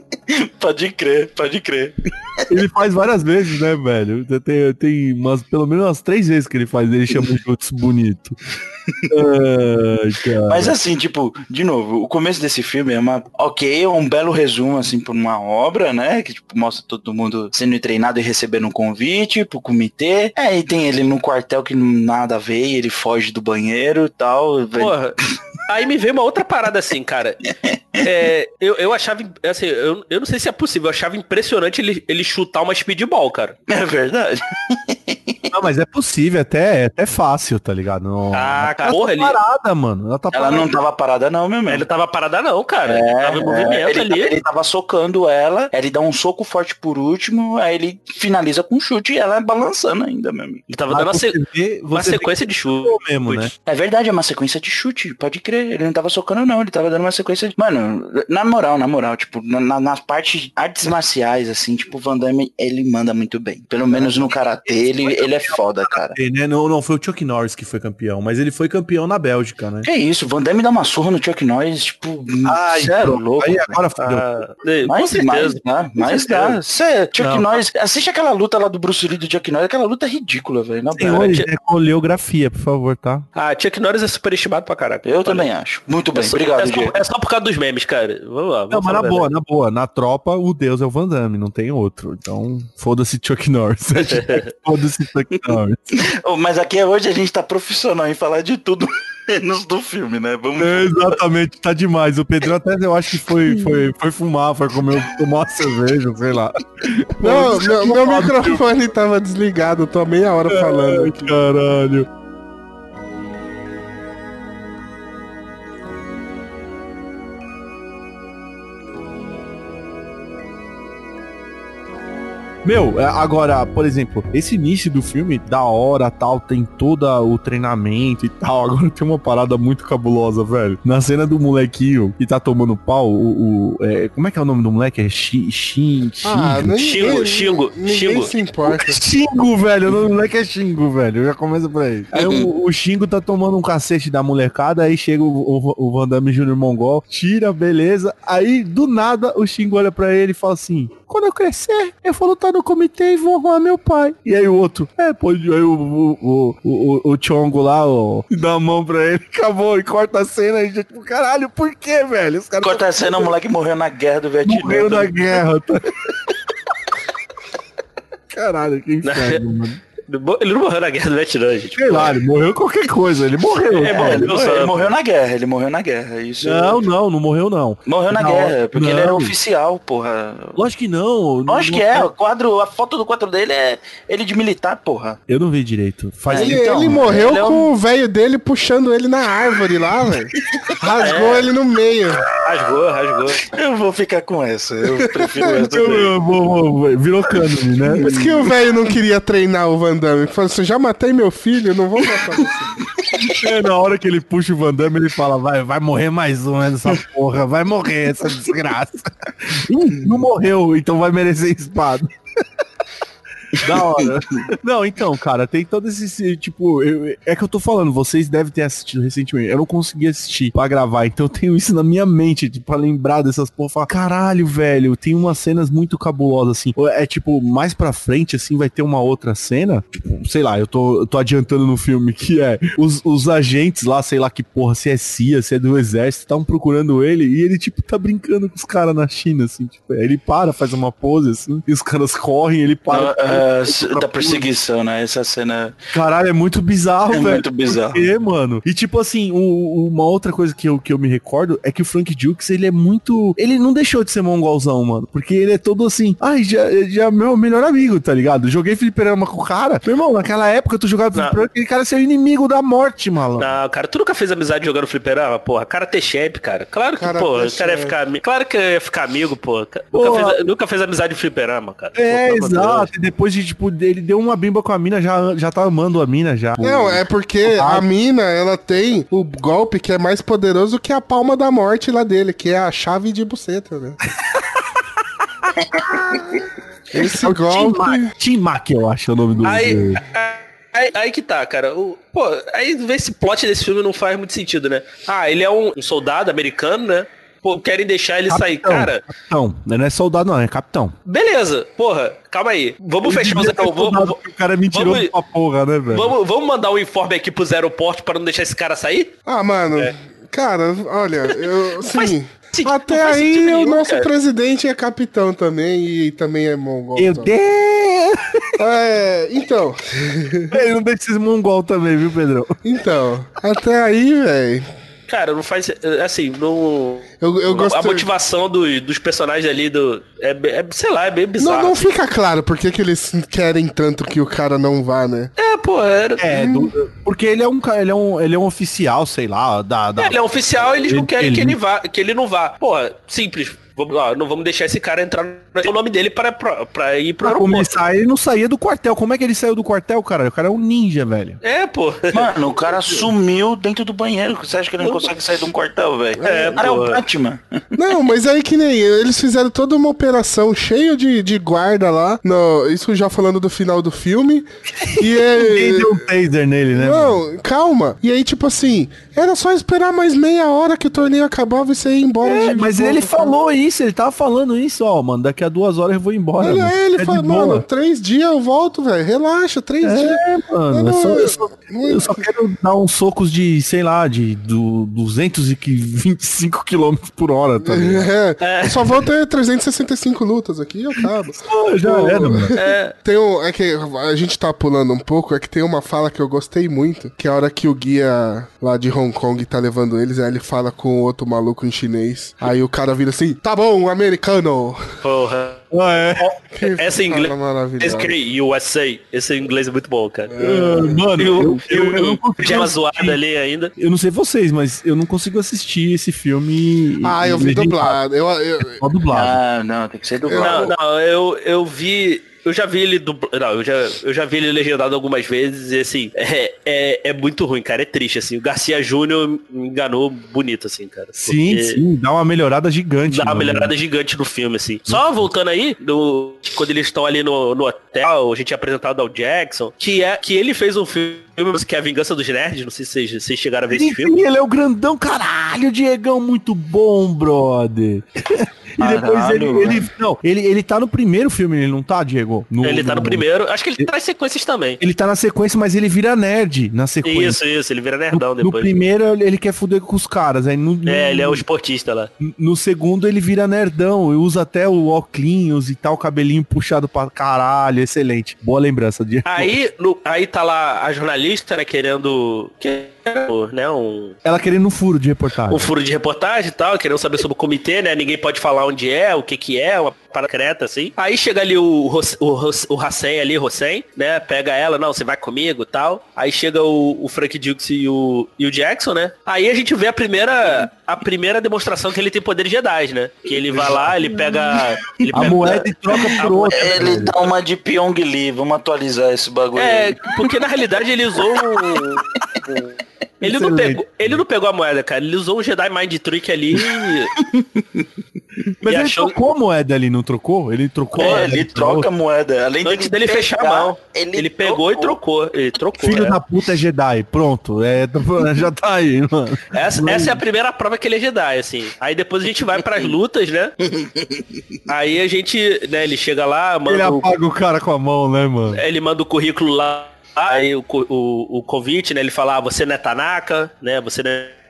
Pode crer, pode crer. Ele faz várias vezes, né, velho? Tem, tem umas, pelo menos umas três vezes que ele faz, ele chama o Jutsu bonito. Ai, cara. Mas assim, tipo, de novo, o começo desse filme é uma... Ok, é um belo resumo, assim, por uma obra, né? Que, tipo, mostra todo mundo sendo treinado e recebendo um convite pro comitê. Aí tem ele no quartel que nada a ver, ele foge do banheiro e tal. Porra, aí me veio uma outra parada assim, cara. É, eu, eu achava, assim, eu, eu não sei se é possível, eu achava impressionante ele, ele chutar uma speedball, cara. É verdade. Não, mas é possível, até, é até fácil, tá ligado? Não, Ah, cara, ela porra, tá ele... parada, mano. Ela, tá Ela parada. não tava parada não, meu irmão. Ele tava parada não, cara. É, ele tava em movimento é, ele, ali. Ele tava socando ela, ele dá um soco forte por último, aí ele finaliza com um chute e ela balançando ainda, meu amigo. Ele tava Mas dando uma, você se... vê- uma você vê sequência que de chute. mesmo, né? É verdade, é uma sequência de chute, pode crer. Ele não tava socando não, ele tava dando uma sequência de... Mano, na moral, na moral, tipo, na, nas partes de artes marciais, assim, tipo, o Van Damme, ele manda muito bem. Pelo menos no karatê, ele, ele é foda, cara. E, né? Não, não foi o Chuck Norris que foi campeão, mas ele foi campeão na Bélgica, né? Que isso, o Van Damme dá uma surra no Chuck Norris, tipo, Ai, sério, então, louco. aí velho. agora fodeu. Ah, com Mas, certeza. mas dá, mas dá. Cê, Chuck Não. Norris, assiste aquela luta lá do Bruce Lee do Chuck Norris, aquela luta é ridícula, velho. na boa. Senhores, é com oleografia, por favor, tá? Ah, Chuck Norris é superestimado pra caraca. Eu Olha. também acho. Muito bem, É só, obrigado, é, só, Diego. é só por causa dos memes, cara. Vamos lá. Vamos Não, mas falar na a boa, verdade. na boa. Na tropa, o deus é o Van Damme, não tem outro. Então, foda-se Chuck Norris. Foda-se Chuck Norris. Oh, mas aqui hoje a gente tá profissional em falar de tudo menos do filme, né? Vamos... É, exatamente, tá demais. O Pedro até eu acho que foi, foi, foi fumar, foi comer, tomar uma cerveja, sei lá. Não, meu, meu microfone tava desligado, eu tô há meia hora falando Ai, aqui. caralho. Meu, é, agora, por exemplo, esse início do filme, da hora, tal, tem todo o treinamento e tal. Agora tem uma parada muito cabulosa, velho. Na cena do molequinho que tá tomando pau, o... o é, como é que é o nome do moleque? É Shin... Shin... Ah, nem, Xingo, nem- xingo, ninguém xingo. se importa. Xingo, velho. O nome do moleque é Xingo, velho. Já começa por aí. Aí o, o Xingo tá tomando um cacete da molecada, aí chega o, o, o Van Damme Júnior Mongol, tira, beleza. Aí, do nada, o Xingo olha pra ele e fala assim: quando eu crescer, eu vou lutar no comitê e vou arrumar meu pai. E aí o outro, é, pode. Aí o, o, o, o, o Chongo lá, ó, dá a mão pra ele, acabou, e corta a cena e já, tipo, caralho, por que, velho? Os caras Corta a cena, o moleque morreu na guerra do Vietnã. morreu na guerra. Tá? Caralho, que inferno, mano. Ele não morreu na guerra do Vietnã, gente. Sei lá, ele morreu qualquer coisa, ele morreu. É, cara. É, ele, Não, morreu, só- ele morreu na guerra, ele morreu na guerra. Isso. Não, não, não morreu não. Morreu na Não, guerra, porque ele era não. oficial, porra. Lógico que não. Lógico que é, o quadro, a foto do quadro dele é ele de militar, porra. Eu não vi direito. Faz Ele, então, ele morreu ele é um- com o velho dele puxando ele na árvore lá, velho. Rasgou ele no meio. Rasgou, rasgou. Eu vou ficar com essa, eu prefiro essa. Eu- também. eu vou- vou- virou cânone, né? Por isso que o velho não queria treinar o Van Damme. Ele falou assim, já matei meu filho, não vou matar você. É, na hora que ele puxa o Van Damme, ele fala, vai, vai morrer mais um nessa porra, vai morrer essa desgraça. Ih, não morreu, então vai merecer espada. Da hora. Não, então, cara, tem todo esse, tipo, eu- é que eu tô falando, vocês devem ter assistido recentemente, eu não consegui assistir pra gravar, então eu tenho isso na minha mente, tipo, pra lembrar dessas porra, falar, caralho, velho, tem umas cenas muito cabulosas, assim, é tipo, mais pra frente, assim, vai ter uma outra cena, tipo, sei lá, eu tô, eu tô adiantando no filme, que é, os, os agentes lá, sei lá que porra, se é C I A, se é do exército, estavam procurando ele, e ele, tipo, tá brincando com os caras na China, assim, tipo, aí ele para, faz uma pose, assim, e os caras correm, ele para. Ah, ah, da perseguição, né? Essa cena Caralho, é muito bizarro, é velho. muito bizarro. Por quê, mano? E tipo assim, o- uma outra coisa que eu, que eu me recordo é que o Frank Dukes, ele é muito... Ele não deixou de ser mongolzão, mano. Porque ele é todo assim... Ai, já, já é meu melhor amigo, tá ligado? Joguei fliperama com o cara. Meu irmão, naquela época tu jogava Não. fliperama, aquele cara é seu inimigo da morte, malandro. Não, cara, tu nunca fez amizade jogando fliperama, porra. Karate Champ, cara. Claro que, Karate pô, o cara ia Champ. ficar ami- Claro que ia ficar amigo, pô. Nunca, Porra. fez, nunca fez amizade de fliperama, cara. Pô, É, pelo amor de Deus. exato. E depois de, tipo, ele deu uma bimba com a mina, já, já tá amando a mina, já. Não, é porque a mina, ela tem o golpe que é mais poderoso que a palma da morte lá dele, que é a chave de buceta, né? Esse É o golpe... Tim Mack, Tim Mack, eu acho o nome do... Aí, do- aí, aí que tá, cara. O, pô, aí ver esse plot desse filme não faz muito sentido, né? Ah, ele é um, um soldado americano, né? pô, querem deixar ele Capitão, sair. Cara, capitão. Não é soldado não, é capitão. beleza. Porra, calma aí. Vamos Ele fechar os devia ter aeroportos. soldado, porque o cara é mentiroso vamos- pra porra, né, velho? Vamos, vamos mandar um informe aqui pros aeroportos pra não deixar esse cara sair? Ah, mano, cara, olha, eu, Faz assim, sentido, até não faz aí sentido o nenhum, nosso cara. presidente é capitão também e também é mongol. Meu também. Deus! É, então, Ele não deixa esses mongol também, viu, Pedrão? então, até aí, velho, Cara, não faz. Assim, não. eu, eu A gostei... motivação dos, dos personagens ali do. É, é, sei lá, é bem bizarro. Não, não assim. fica claro por que que eles querem tanto que o cara não vá, né? É, pô, era. É, do- porque ele é um ca- ele é um, ele é um oficial, sei lá, da, da... Ele é oficial, eles não Ele- querem ele- que ele vá, que ele não vá. Porra, simples. Vamos lá, não vamos deixar esse cara entrar no nome dele para, pra, pra ir pro Pra aeroporto. começar, ele não saía do quartel. Como é que ele saiu do quartel, cara? O cara é um ninja, velho. É, pô. Mano, o cara sumiu dentro do banheiro. Você acha que ele não consegue sair de um quartel, velho? É, o cara é o porra. Batman. Não, mas aí que nem eles fizeram toda uma operação cheia de, de guarda lá, no, isso já falando do final do filme, e Ninguém é... deu um taser nele, né? mano? Não, calma. E aí, tipo assim, era só esperar mais meia hora que o torneio acabava e você ia embora. É, de- mas de ele boa. falou isso, ele tava falando isso, ó, mano, daqui a duas horas eu vou embora. Ele, mano. é, ele É de falou, boa. mano, três dias eu volto, velho. Relaxa, três dias. É, mano, Eu eu não- só, eu, só, não- eu só quero dar uns socos de, sei lá, de do, duzentos e vinte e cinco quilômetros por hora, tá ligado? É, eu só vou ter trezentas e sessenta e cinco lutas aqui e eu acabo. Pô, já Pô, era, mano. É, Tem um, é que a gente tá pulando um pouco, é que tem uma fala que eu gostei muito, que é a hora que o guia lá de Hong Kong tá levando eles, aí ele fala com o outro maluco em chinês, aí o cara vira assim, tá bom, americano. porra. Ah, é. Que Essa em inglês. fala maravilhosa. U S A. Esse inglês é muito bom, cara. Ah, mano, eu, eu, eu, não consigo Tinha uma zoada assistir. ali ainda. Eu não sei vocês, mas eu não consigo assistir esse filme. Ah, eu vi legendado. dublado. Eu, eu, Só dublado. Ah, não, tem que ser dublado. Não, não, eu, eu vi. Eu já vi ele dubl... Não, eu já, eu já vi ele legendado algumas vezes e assim, é, é, é muito ruim, cara. É triste, assim. O Garcia Júnior me enganou bonito, assim, cara. Sim, Porque sim, dá uma melhorada gigante. Dá uma mano. melhorada gigante no filme, assim. Só voltando aí, no, quando eles estão ali no, no hotel, a gente é apresentado ao Jackson, que é que ele fez um filme que é A Vingança dos Nerds. Não sei se vocês, vocês chegaram a ver esse Sim, filme. ele é o grandão, caralho, o Diegão muito bom, brother. E depois ele, Caralho, ele não, ele, ele tá no primeiro filme, ele não tá, Diego? No- Ele tá no primeiro. Acho que ele traz sequências também. Ele tá na sequência, mas ele vira nerd na sequência. Isso, isso. Ele vira nerdão No, no depois. primeiro ele quer fuder com os caras, aí no, no, É, ele é o esportista lá. no segundo ele vira nerdão, e usa até o óculos e tal, cabelinho puxado pra caralho, excelente. Boa lembrança, Diego. Aí, no, aí tá lá a jornalista, né, querendo... Que, né, um, Ela querendo um furo de reportagem. um furo de reportagem e tal, querendo saber sobre o comitê, né? Ninguém pode falar onde é, o que que é, uma parada secreta, assim. Aí chega ali o, Ros- o, Ros- o Hussein ali, Hussein, né? Pega ela, não, você vai comigo e tal. Aí chega o, o Frank Dukes e o, e o Jackson, né? Aí a gente vê a primeira, a primeira demonstração que ele tem poderes Jedi, né? Que ele vai lá, ele pega... Ele A pega moeda e troca a por outra. Ele dá uma de Pyong Lee, vamos atualizar esse bagulho É, aí. porque na realidade ele usou um... um- Ele não, Excelente. pegou, ele não pegou a moeda, cara. Ele usou um Jedi Mind Trick ali e... Mas e ele achou- trocou a moeda ali, não trocou? Ele trocou. a É, moeda ele pra troca a outra. moeda. Além Antes dele dele fechar a pegar, mão. Ele, pegou e trocou. Ele trocou. Filho é. da puta é Jedi, pronto. É, já tá aí, mano. Essa, essa é a primeira prova que ele é Jedi, assim. Aí depois a gente vai pras lutas, né? Aí a gente, né, ele chega lá, Ele manda o, apaga o cara com a mão, né, mano? ele manda o currículo lá, aí o, co- o, o convite, né? Ele fala, ah, você não é Tanaka, né? Você não é...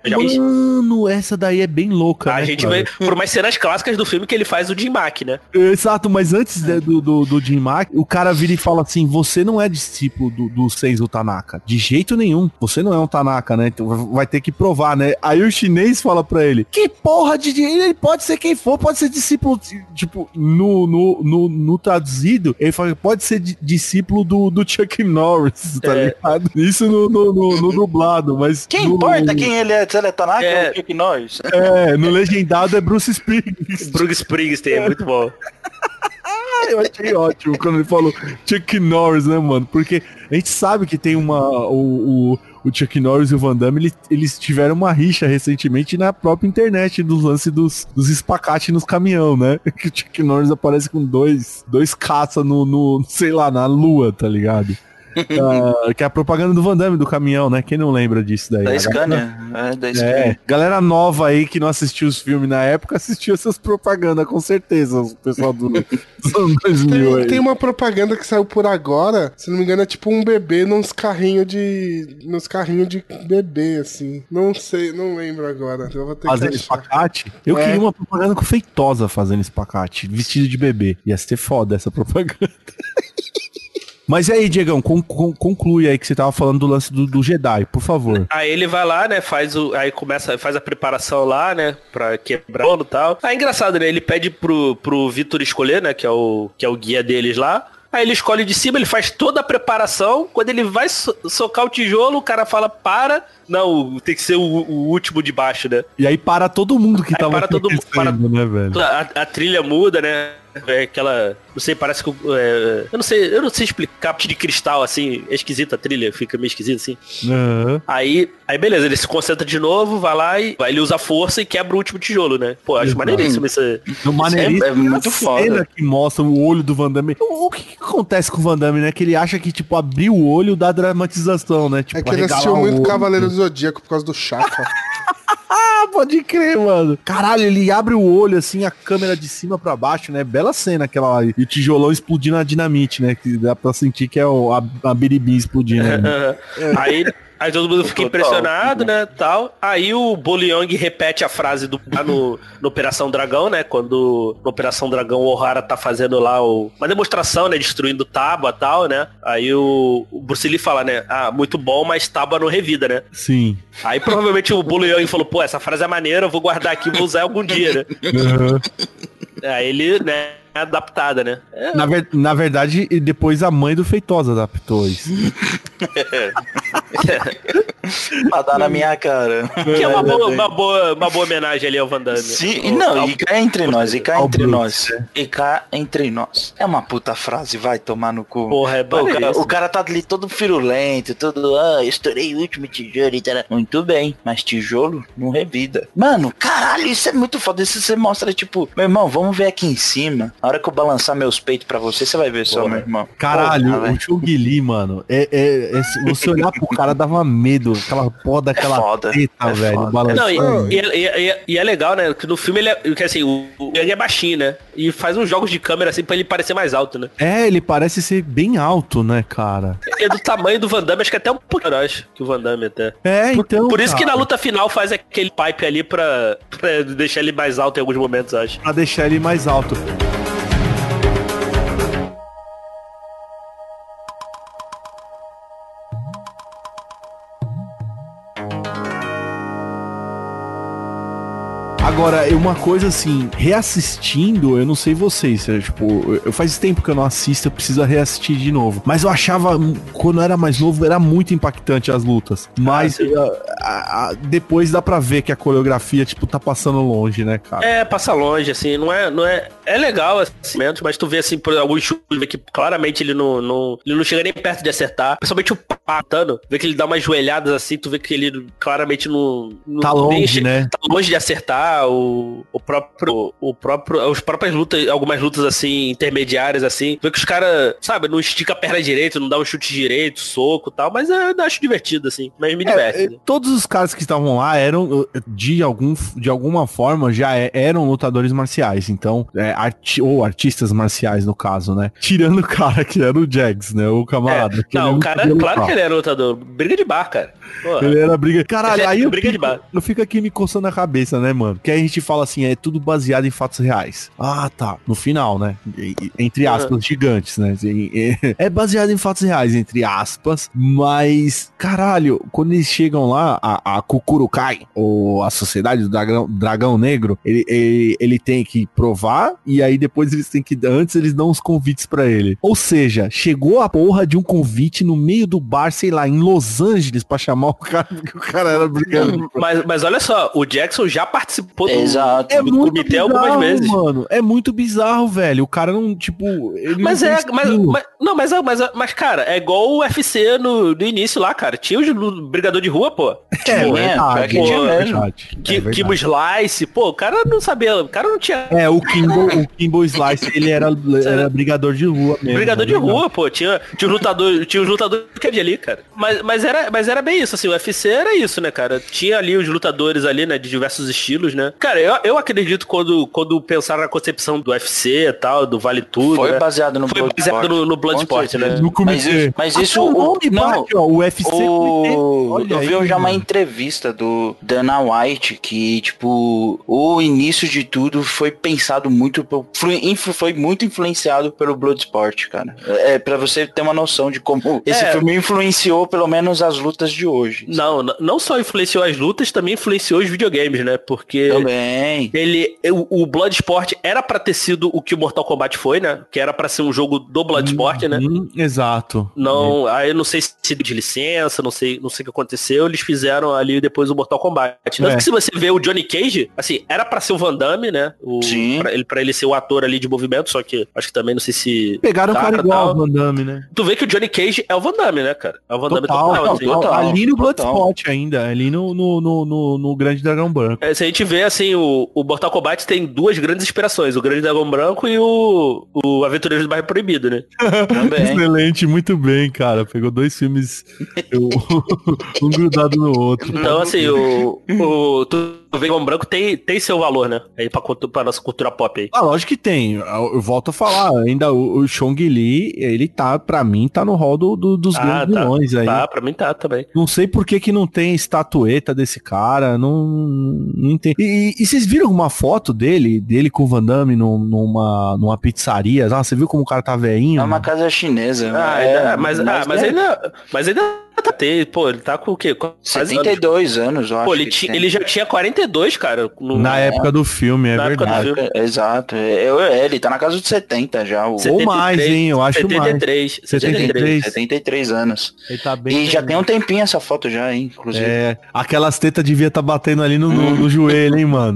Mano, essa daí é bem louca, A né, gente cara? vê por umas cenas clássicas do filme que ele faz o Jim Mack, né? Exato, mas antes né, do, do, do Jim Mack, o cara vira e fala assim, você não é discípulo do, do Seizo Tanaka. De jeito nenhum. Você não é um Tanaka, né? Então vai ter que provar, né? Aí o chinês fala pra ele, que porra de... Ele pode ser quem for, pode ser discípulo... Tipo, no, no, no, no traduzido, ele fala, pode ser di- discípulo do, do Chuck Norris, tá É. ligado? Isso no, no, no, no dublado, mas... Quem no, importa quem ele é? Se ele é Tanaka É. ou o Chuck Norris? É, no legendado é Bruce Springsteen. Bruce Springsteen, é muito bom. Eu achei ótimo quando ele falou Chuck Norris, né, mano? Porque a gente sabe que tem uma. O, o, o Chuck Norris e o Van Damme, eles, eles tiveram uma rixa recentemente na própria internet dos lances dos, dos espacates nos caminhão, né? Que o Chuck Norris aparece com dois, dois caça no, no, sei lá, na lua, tá ligado? Uh, que é a propaganda do Van Damme, do caminhão, né? Quem não lembra disso daí? Da Scania. É, da Scania. É, galera nova aí que não assistiu os filmes na época, assistiu essas propagandas, com certeza, o pessoal do, dos anos dois mil Tem, aí. tem uma propaganda que saiu por agora, se não me engano, é tipo um bebê nos carrinhos de. nos carrinhos de bebê, assim. Não sei, não lembro agora. Eu vou ter Fazendo que achar. espacate? Eu É. queria uma propaganda com Feitosa fazendo espacate, vestido de bebê. Ia ser foda essa propaganda. Mas e aí, Diegão, con- con- conclui aí que você tava falando do lance do, do Jedi, por favor. Aí ele vai lá, né, faz o, aí começa, faz a preparação lá, né, pra quebrar o e tal. Aí é engraçado, né, ele pede pro, pro Vitor escolher, né, que é, o, que é o guia deles lá. Aí ele escolhe de cima, ele faz toda a preparação. Quando ele vai so- socar o tijolo, o cara fala, para. Não, tem que ser o, o último de baixo, né? E aí para todo mundo que Aí tava para todo mundo, acontecendo, né, velho? A, a trilha muda, né? É aquela. Não sei, parece que. É, eu não sei, eu não sei explicar. De cristal, assim. É esquisito a trilha, fica meio esquisito assim. Aham. Aí, aí beleza, ele se concentra de novo, vai lá e vai, ele usa a força e quebra o último tijolo, né? Pô, acho Exato. maneiríssimo isso. No maneiríssimo, é muito a foda. cena que mostra o olho do Van Damme. O, o que, que acontece com o Van Damme, né? Que ele acha que, tipo, abriu o olho da dramatização, né? Tipo, É que ele arregalar assistiu o muito olho. Cavaleiro do Zodíaco por causa do Chaka. Ah, pode crer, mano. Caralho, ele abre o olho, assim, a câmera de cima pra baixo, né? Bela cena aquela lá. E o tijolão explodindo a dinamite, né? Que dá pra sentir que é o, a, a biribim explodindo. Né? Aí, aí todo mundo fica Total. impressionado, né, tal. Aí o Boliong repete a frase do lá no, no Operação Dragão, né, quando na Operação Dragão o O'Hara tá fazendo lá o, uma demonstração, né, destruindo Tábua e tal, né. Aí o, o Bruce Lee fala, né, ah, muito bom, mas Tábua não revida, né. Sim. Aí provavelmente o Boliong falou, pô, essa frase é maneira, eu vou guardar aqui, vou usar algum dia, né. Uhum. Aí ele, né, é adaptada, né. É, Na, ver- na verdade, e depois a mãe do Feitosa adaptou isso. Pra dar na minha cara. que é uma boa, uma, boa, uma boa homenagem ali ao Van Damme. Sim, e não, e cá entre nós, e cá ao entre Bruce. nós. E cá entre nós. É uma puta frase, vai tomar no cu. Porra, é Pô, o, cara, maneiríssimo. o cara tá ali todo firulento, todo, ah, estourei o último tijolo e tal. Muito bem, mas tijolo não revida. Mano, caralho, isso é muito foda. Isso você mostra, tipo, meu irmão, vamos ver aqui em cima. Na hora que eu balançar meus peitos pra você, você vai ver só, Porra. meu irmão. Caralho, Porra, o Chong Li, mano, é, é, é- se você olhar pro cara, dava medo. Aquela porra daquela foda, teta, é velho, foda. balançando. Não, e, e, e- e- e é legal, né? Que no filme ele é. Que assim, o, o Yang é baixinho, né? E faz uns jogos de câmera assim pra ele parecer mais alto, né? É, ele parece ser bem alto, né, cara? É do tamanho do Van Damme, acho que até um pouco menor, acho que o Van Damme até. É, então. Por isso que na cara, luta final faz aquele pipe ali pra, pra deixar ele mais alto em alguns momentos, acho. Pra deixar ele mais alto. Agora, uma coisa assim, reassistindo, eu não sei vocês, é, tipo, eu, eu faz tempo que eu não assisto, eu preciso reassistir de novo. Mas eu achava, hum, quando eu era mais novo, era muito impactante as lutas. Mas sim. uh, a- a- depois dá pra ver que a coreografia, tipo, tá passando longe, né, cara? É, passa longe, assim, não é. Não é, é legal assim, mas tu vê assim, por alguns chutes, vê que claramente ele não, não, ele não chega nem perto de acertar. Principalmente o Patano, vê que ele dá umas joelhadas assim, tu vê que ele claramente não. não Tá nem longe, che- né? Tá longe de acertar. O, o próprio. O próprio. As próprias lutas, algumas lutas assim, intermediárias, assim. Vê que os caras, sabe, não estica a perna direito, não dá um chute direito, soco e tal, mas é, eu acho divertido, assim. Mas me diverte. É, é, todos os caras que estavam lá eram, de, algum, de alguma forma, já é- eram lutadores marciais. Então, é, arti ou artistas marciais, no caso, né? Tirando o cara que era o Jax, né? O camarada. que ele Não, o não cara, sabia claro lutar. que ele era lutador. Briga de bar, cara. Porra. Ele era briga. Caralho, Ele é aí eu briga de fico, bar. eu fico aqui me coçando a cabeça, né, mano? Que aí a gente fala assim, é tudo baseado em fatos reais. Ah, tá. No final, né? E- e- Entre aspas, gigantes, né? E- e- É baseado em fatos reais, entre aspas. Mas, caralho, quando eles chegam lá, a, a Kukurukai, ou a Sociedade do Dragão, Dragão Negro, ele, ele, ele tem que provar, e aí depois eles têm que. Antes eles dão os convites pra ele. Ou seja, chegou a porra de um convite no meio do bar, sei lá, em Los Angeles, pra chamar mal o cara porque o cara era brigando. Mas, mas olha só, o Jackson já participou do, Exato. É do muito comitê bizarro, algumas vezes. mano. É muito bizarro, velho. O cara não, tipo... Ele Mas não é, tem mas, estilo. mas- não, mas, mas, mas, cara, é igual o U F C no, no início lá, cara. Tinha os brigador de rua, pô. É Tinha, verdade, pior que pô, tinha é mesmo. verdade, é Que, verdade. Kimbo Slice, pô, o cara não sabia, o cara não tinha É, o Kimbo, o Kimbo Slice, ele era, era brigador de rua mesmo. brigador é de verdade. rua, pô. Tinha, tinha os lutadores, tinha os lutadores que havia ali, cara. Mas, mas, era, mas era bem isso, assim, o U F C era isso, né, cara? Tinha ali os lutadores ali, né, de diversos estilos, né? Cara, eu, eu acredito quando, quando pensaram na concepção do U F C e tal, do Vale Tudo, Foi né? baseado no Foi Bloodsport. baseado no, no Com Bloodsport, né? certeza. No comitê. Mas isso, mas Ah, isso o o, nome não, bate, ó, o U F C comitê. o, Olha eu vi aí, já uma mano. entrevista do Dana White que, tipo, o início de tudo foi pensado muito, por- flu- influ- foi muito influenciado pelo Bloodsport, cara. É, pra você ter uma noção de como esse É. filme influenciou pelo menos as lutas de hoje. Não, n- não só influenciou as lutas, também influenciou os videogames, né? Porque Também. ele, o, o Bloodsport era pra ter sido o que o Mortal Kombat foi, né? Que era pra ser um jogo do Bloodsport, né? Hum, exato. Não, aí eu não sei se de licença, não sei, não sei o que aconteceu, eles fizeram ali depois o Mortal Kombat. Tanto É. que se você vê o Johnny Cage, assim, era pra ser o Van Damme, né? O, Sim. Pra ele, pra ele ser o ator ali de movimento, só que acho que também não sei se... Pegaram o dá cara pra igual tal. ao Van Damme, né? Tu vê que o Johnny Cage é o Van Damme, né, cara? É o Van Damme Total, total, não, assim. total. ali no total. Bloodsport ainda, ali no, no, no, no, no Grande Dragão Branco. É, se a gente vê, assim, o, o Mortal Kombat tem duas grandes inspirações, o Grande Dragão Branco e o, o Aventureiros do Bairro Proibido, né? Também. Excelente, muito bem, cara. Pegou dois filmes, eu- um grudado no outro. Então, assim, o, o, tu vê que o Dragão Branco tem, tem seu valor, né? Aí pra, cultu- pra nossa cultura pop aí. Ah, lógico que tem. Eu, eu volto a falar, ainda o, o Chong Li, ele tá, pra mim, tá no hall do, do- dos Ah, grandes tá. vilões aí. Tá, pra mim tá também. Não sei por que que não tem estatueta desse cara, não, não entendo. E, e vocês viram alguma foto dele, dele com o Van Damme num- numa, numa pizzaria? Ah, você viu como o cara tá veinho? É uma mano? casa chinesa. Ah, é, ainda- mas, ah, mas é ainda. Mas ainda tá tem, pô, ele tá com o quê? Quase setenta e dois anos, eu acho. Pô, ele, que ti- tem. ele já tinha quarenta e dois, cara. no- Na época do filme, é Na época do verdade. filme. É, exato. É, eu- é, ele tá na casa de setenta já. O, Ou mais, hein? Eu acho setenta e três, mais. setenta e três. setenta e três anos. Ele tá bem. E já tem um tempinho essa foto já, hein, inclusive. É, aquelas tetas devia estar batendo ali no, no- no joelho, hein, mano?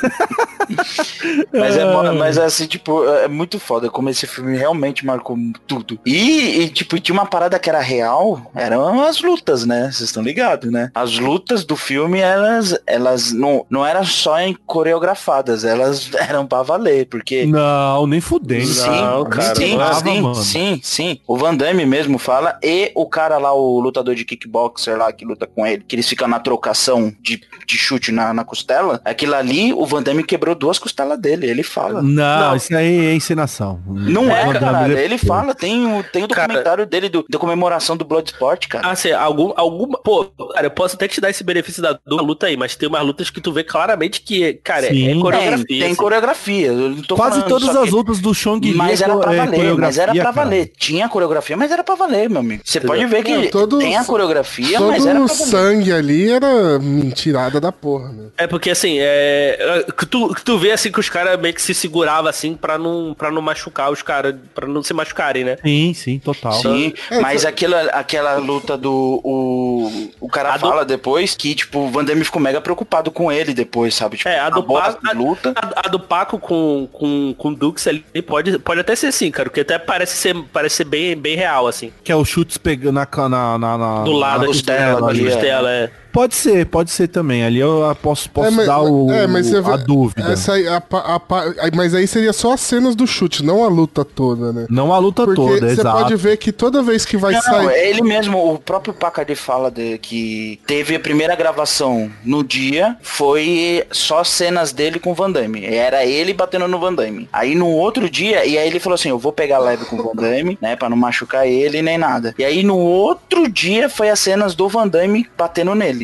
Mas é, mo- mas é assim, tipo, é muito foda como esse filme realmente marcou tudo. E, e, tipo, tinha uma parada que era real, eram as lutas, né? Vocês estão ligados, né? As lutas do filme, elas, elas não, não eram só em coreografadas, elas eram pra valer, porque... Não, nem fudendo. Sim, Não, cara, sim, não é. sim, mano. sim, sim. O Van Damme mesmo fala, e o cara lá, o lutador de kickboxer lá, que luta com ele, que eles ficam na trocação de, de chute na, na costela, aquilo ali, o Van Damme quebrou duas costelas dele, ele fala. Não, Não. isso aí é encenação. Não É, é, Van Damme cara, depois. ele fala, tem o, tem o Cara- documentário dele do, da comemoração do Bloodsport, cara. Ah, assim, algum, alguma. Pô, cara, eu posso até te dar esse benefício da da luta aí, mas tem umas lutas que tu vê claramente que, cara, Sim. é tem, coreografia. tem assim. coreografia. Eu não tô Quase falando todas só as que- lutas do Chong Li Mas é era co- pra é valer, mas era coreografia, pra cara. valer. Tinha coreografia, mas era pra valer, meu amigo. Você pode ver que Não, todo- tem a coreografia, Todo mas era o pra valer. sangue ali era mentirada da porra, né? É porque assim, é. Que tu, que tu vê assim que os caras meio que se seguravam assim pra não, pra não machucar os caras, pra não se machucarem, né? Sim, sim, total. Sim, É, mas foi- aquela, aquela luta do. O, o cara A do- fala depois que, tipo, o Van Damme ficou mega preocupado com ele depois, sabe? Tipo, É, a do acabou Paco. a luta. A, a do Paco com, com, com o Dux ali pode, pode até ser assim, cara, porque até parece ser, parece ser bem, bem real, assim. Que é o chutes pegando na, ca- na, na, na Do lado na da costela, da ali, é. costela, é. Pode ser, pode ser também. Ali eu posso, posso É, mas- dar o, é, mas você a vê- dúvida. Essa aí, a pa- a pa- aí- mas aí seria só as cenas do chute, não a luta toda, né? Não a luta Porque toda, você exato. pode ver que toda vez que vai Não, sair. ele mesmo, o próprio Packard fala de, que teve a primeira gravação no dia, foi só cenas dele com o Van Damme. Era ele batendo no Van Damme. Aí no outro dia, e aí ele falou assim, eu vou pegar leve com o Van Damme, né, pra não machucar ele nem nada. E aí no outro dia foi as cenas do Van Damme batendo nele.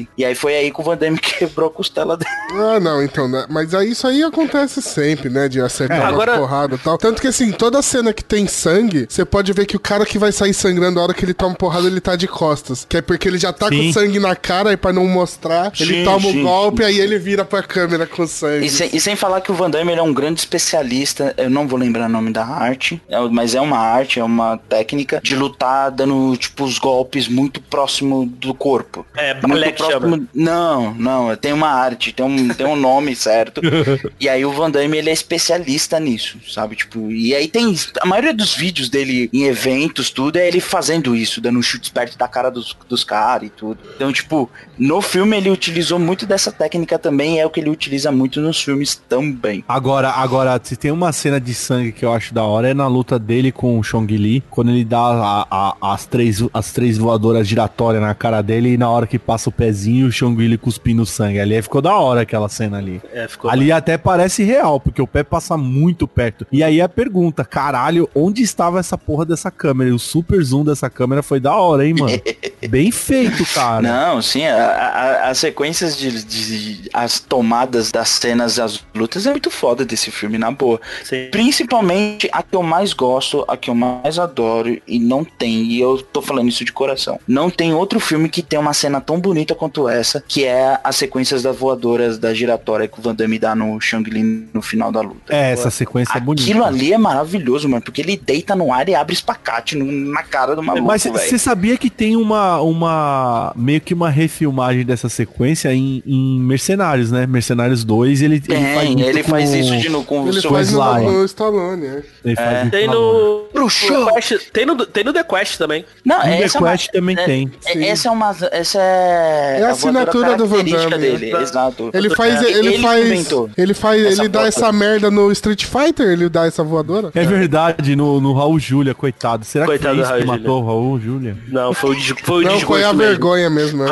dele. E aí foi aí que o Van Damme quebrou a costela dele. Ah, não, então, né? Mas aí isso aí acontece sempre, né? De acertar É, uma agora- porrada e tal. Tanto que, assim, toda cena que tem sangue, você pode ver que o cara que vai sair sangrando a hora que ele toma porrada, ele tá de costas. Que é porque ele já tá Sim. com sangue na cara e pra não mostrar, ele Sim, toma o sim, golpe, aí ele vira pra câmera com sangue. E sem, e sem falar que o Van Damme ele é um grande especialista, eu não vou lembrar o nome da arte, é- mas é uma arte, é uma técnica de lutar dando, tipo, os golpes muito próximo do corpo. É, Muito balé que chama. Não, não, tem uma arte, tem um, tem um nome certo. E aí o Van Damme, ele é especialista nisso, sabe? Tipo, e aí tem, a maioria dos vídeos dele em eventos, tudo, é ele fazendo isso, dando um chute perto da cara dos, dos caras e tudo. Então, tipo, no filme ele utilizou muito dessa técnica também, e é o que ele utiliza muito nos filmes também. Agora, agora, se tem uma cena de sangue que eu acho da hora, é na luta dele com o Chong Li, quando ele dá a- a- as, três, as três voadoras giratórias na cara dele e na hora que passa o pezinho, o Chong Li cuspindo sangue. Ali ficou da hora aquela cena ali. É, ficou Ali até parece real, porque o pé passa muito perto. E aí a pergunta, caralho, onde estava essa porra dessa câmera? E o super zoom dessa câmera foi da hora, hein, mano? Bem feito, cara. Não, sim, a- a- as sequências de, de- as tomadas das cenas das lutas é muito foda desse filme, na boa. Sim. Principalmente a que eu mais gosto, a que eu mais adoro, e não tem, e eu tô falando isso de coração, não tem outro filme que tem uma cena tão bonita quanto essa, que é as sequências das voadoras da giratória que o Van Damme dá no Shang-Li no final da luta. É, essa sequência é bonita. Aquilo ali é maravilhoso, mano, porque ele deita no ar e abre espacate no- na cara do maluco, Mas velho. você sabia que tem uma, uma, meio que uma refilmagem dessa sequência em, em Mercenários, né? Mercenários dois, ele, Tem, ele faz, ele muito faz com- isso de novo com o Ele seu faz no, Sly. no Stallone, é. Ele faz muito Tem com a mão. no. Bruxo. no Quest, tem, no, tem no The Quest também. Não, No essa The é uma- Quest também é- tem. é- Sim. Essa é uma. Essa é. É a voadora assinatura do Van característica Damme, dele, né? exato. Ele faz, É, ele, que faz, inventou. ele faz, essa ele dá voadora. essa merda no Street Fighter, ele dá essa voadora. É verdade, no, no Raul Júlia, coitado. Será Coitado que do foi isso Raul que matou o Raul Júlia? Não, foi o, des- foi o Não, foi a desgosto mesmo. vergonha mesmo, né?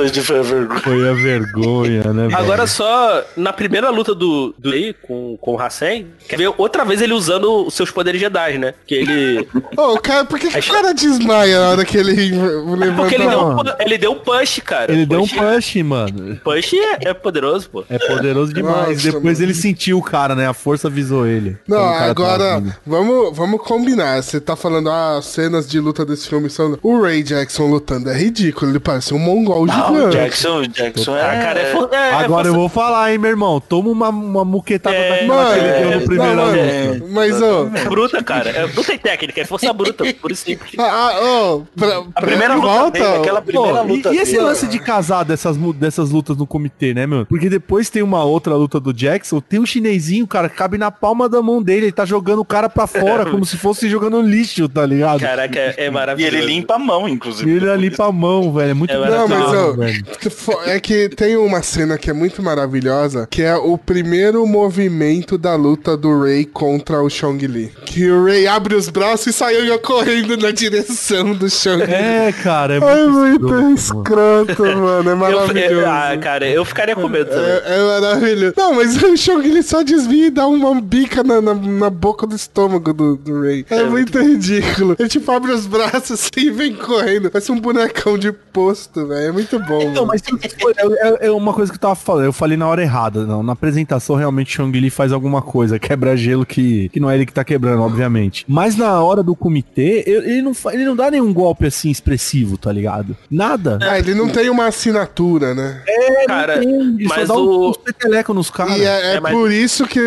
Foi a vergonha, né, velho? Agora só, na primeira luta do, do Lee com, com o Hassan, quer ver outra vez ele usando os seus poderes Jedi, né? Que ele... Ô, cara, por que, que Aí- o cara desmaia na hora que ele levanta Porque ele a deu, mão? um, pu- ele deu um punch, cara. Ele deu um Punch- push, mano. Punch é, é poderoso, pô. É poderoso demais. Nossa, Depois mano. ele sentiu o cara, né? A força avisou ele. Não, Quando o cara tava agora, vindo. vamos, vamos combinar. Você tá falando, ah, as cenas de luta desse filme são... O Ray Jackson lutando é ridículo, ele parece um mongol Ah, o gigante. Jackson, o Jackson Ah, é. cara, é, fo- é, é Agora eu força- vou falar, hein, meu irmão. Toma uma, uma muquetada É, daquela Mano, que ele deu no é, primeiro não, mano, anúncio. mas, ô... é bruta, cara. É, não tem técnica, é força bruta, por isso simples. Ah, ah, ô, pra, A primeira pra- luta volta, dele, aquela primeira Pô, e, luta e esse dele. lance de casar dessas, mu- dessas lutas no comitê, né, meu? Porque depois tem uma outra luta do Jackson, tem um chinesinho, cara, que cabe na palma da mão dele, ele tá jogando o cara pra fora, como se fosse jogando lixo, tá ligado? Caraca, é, é E maravilhoso. ele limpa a mão, inclusive. E ele ali pra mão, velho, é muito É Não, mas maravilhoso, ó, velho. fo- é que tem uma cena que é muito maravilhosa, que é o primeiro movimento da luta do Ray contra o Chong Li. Que o Ray abre os braços e sai correndo na direção do Chong Li. É, cara, é É muito escroto, escroto, mano. É Eu, maravilhoso. eu- ah, cara, eu ficaria com medo também. É, é maravilhoso. Não, mas o Chong Li só desvia e dá uma bica na, na, na boca do estômago do, do Ray. É, muito ridículo. Ele tipo abre os braços assim e vem correndo. Parece um bonecão de posto, velho. É muito bom. Então, mano. mas é, é- é uma coisa que eu tava falando, eu falei na hora errada, não. Na apresentação, realmente, Chong Li faz alguma coisa, quebra gelo que, que não é ele que tá quebrando, obviamente. Mas na hora do comitê, eu- ele não, fa- ele não dá nenhum golpe assim expressivo, tá ligado? Nada. Ah, ele não tem uma assinatura, né? Cara, Ele só mas dá o- um, uns peteleco nos caras. E é, é é, mas- por isso que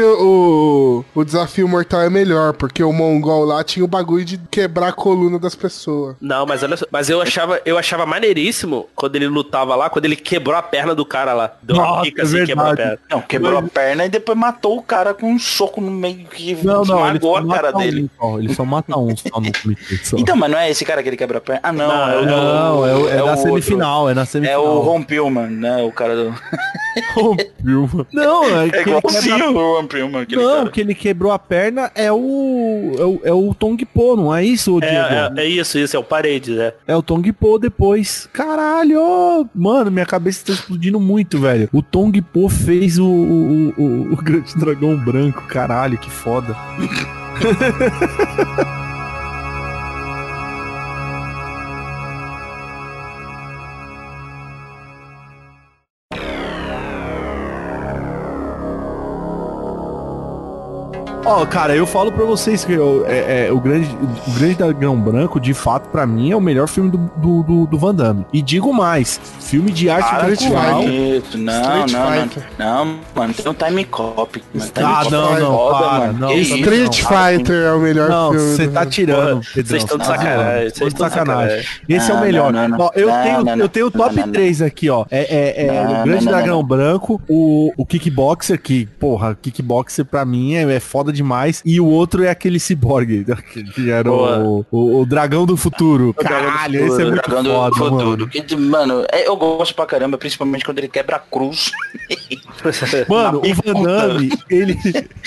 o, o desafio mortal é melhor, porque o Mongol lá tinha o bagulho de quebrar a coluna das pessoas. Não, mas olha só, mas eu achava, eu achava maneiríssimo quando ele lutava lá, quando ele quebrou a perna do cara lá. Deu uma Nossa, pica é assim, quebrou a verdade. perna. Não, quebrou a perna e depois matou o cara com um soco no meio que Não, não, ele esmagou só a cara mata dele. um só, ele só mata um só no comitê. Só. Então, mas não é esse cara que ele quebra a perna? Ah, não. Não, é o, Não, é, o- é o na outro. semifinal, é na É semifinal. o Ron Pillman, né? O cara do... Rompiu. Não, é, É que ele igualzinho quebra... o Ron Pillman, aquele Não, cara. que ele quebrou a perna é o. É o, é o Tong Po, não é isso, Diego? É, é, é isso, isso, é o parede, né? É o Tong Po depois. Caralho! Mano, minha cabeça tá explodindo muito, velho. O Tong Po fez o, o, o, o Grande Dragão Branco. Caralho, que foda. Ó, cara, eu falo pra vocês que eu, é, é, o, grande, o Grande Dragão Branco, de fato, pra mim, é o melhor filme do, do, do, do Van Damme. E digo mais, filme de arte Ah, marcial. isso. Não, Street não, não, Fighter. não, mano, tem um time cop. Mano. Time Ah, cop não, é não, foda, para, mano. não, Que isso isso, Street cara, Fighter é o melhor Não, filme. você do- tá tirando, Porra, Pedrão. vocês estão de você tá sacanagem, tirando. vocês Tô de estão de sacanagem. sacanagem. Esse é o Não, melhor. não, não, Ó, eu, não, tenho, não, eu tenho o top não, não. três aqui, ó. É, é, é Não, o Grande não, não, Dragão não. Branco, o, o Kickboxer, que, porra, Kickboxer pra mim é, é foda demais. E o outro é aquele Cyborg, que era o, o, o Dragão do Futuro. Dragão do Caralho, Futuro, esse é muito Dragão do foda, Futuro. mano. Que, mano, é- eu gosto pra caramba, principalmente quando ele quebra a cruz. Mano, Na o Van Damme, ele.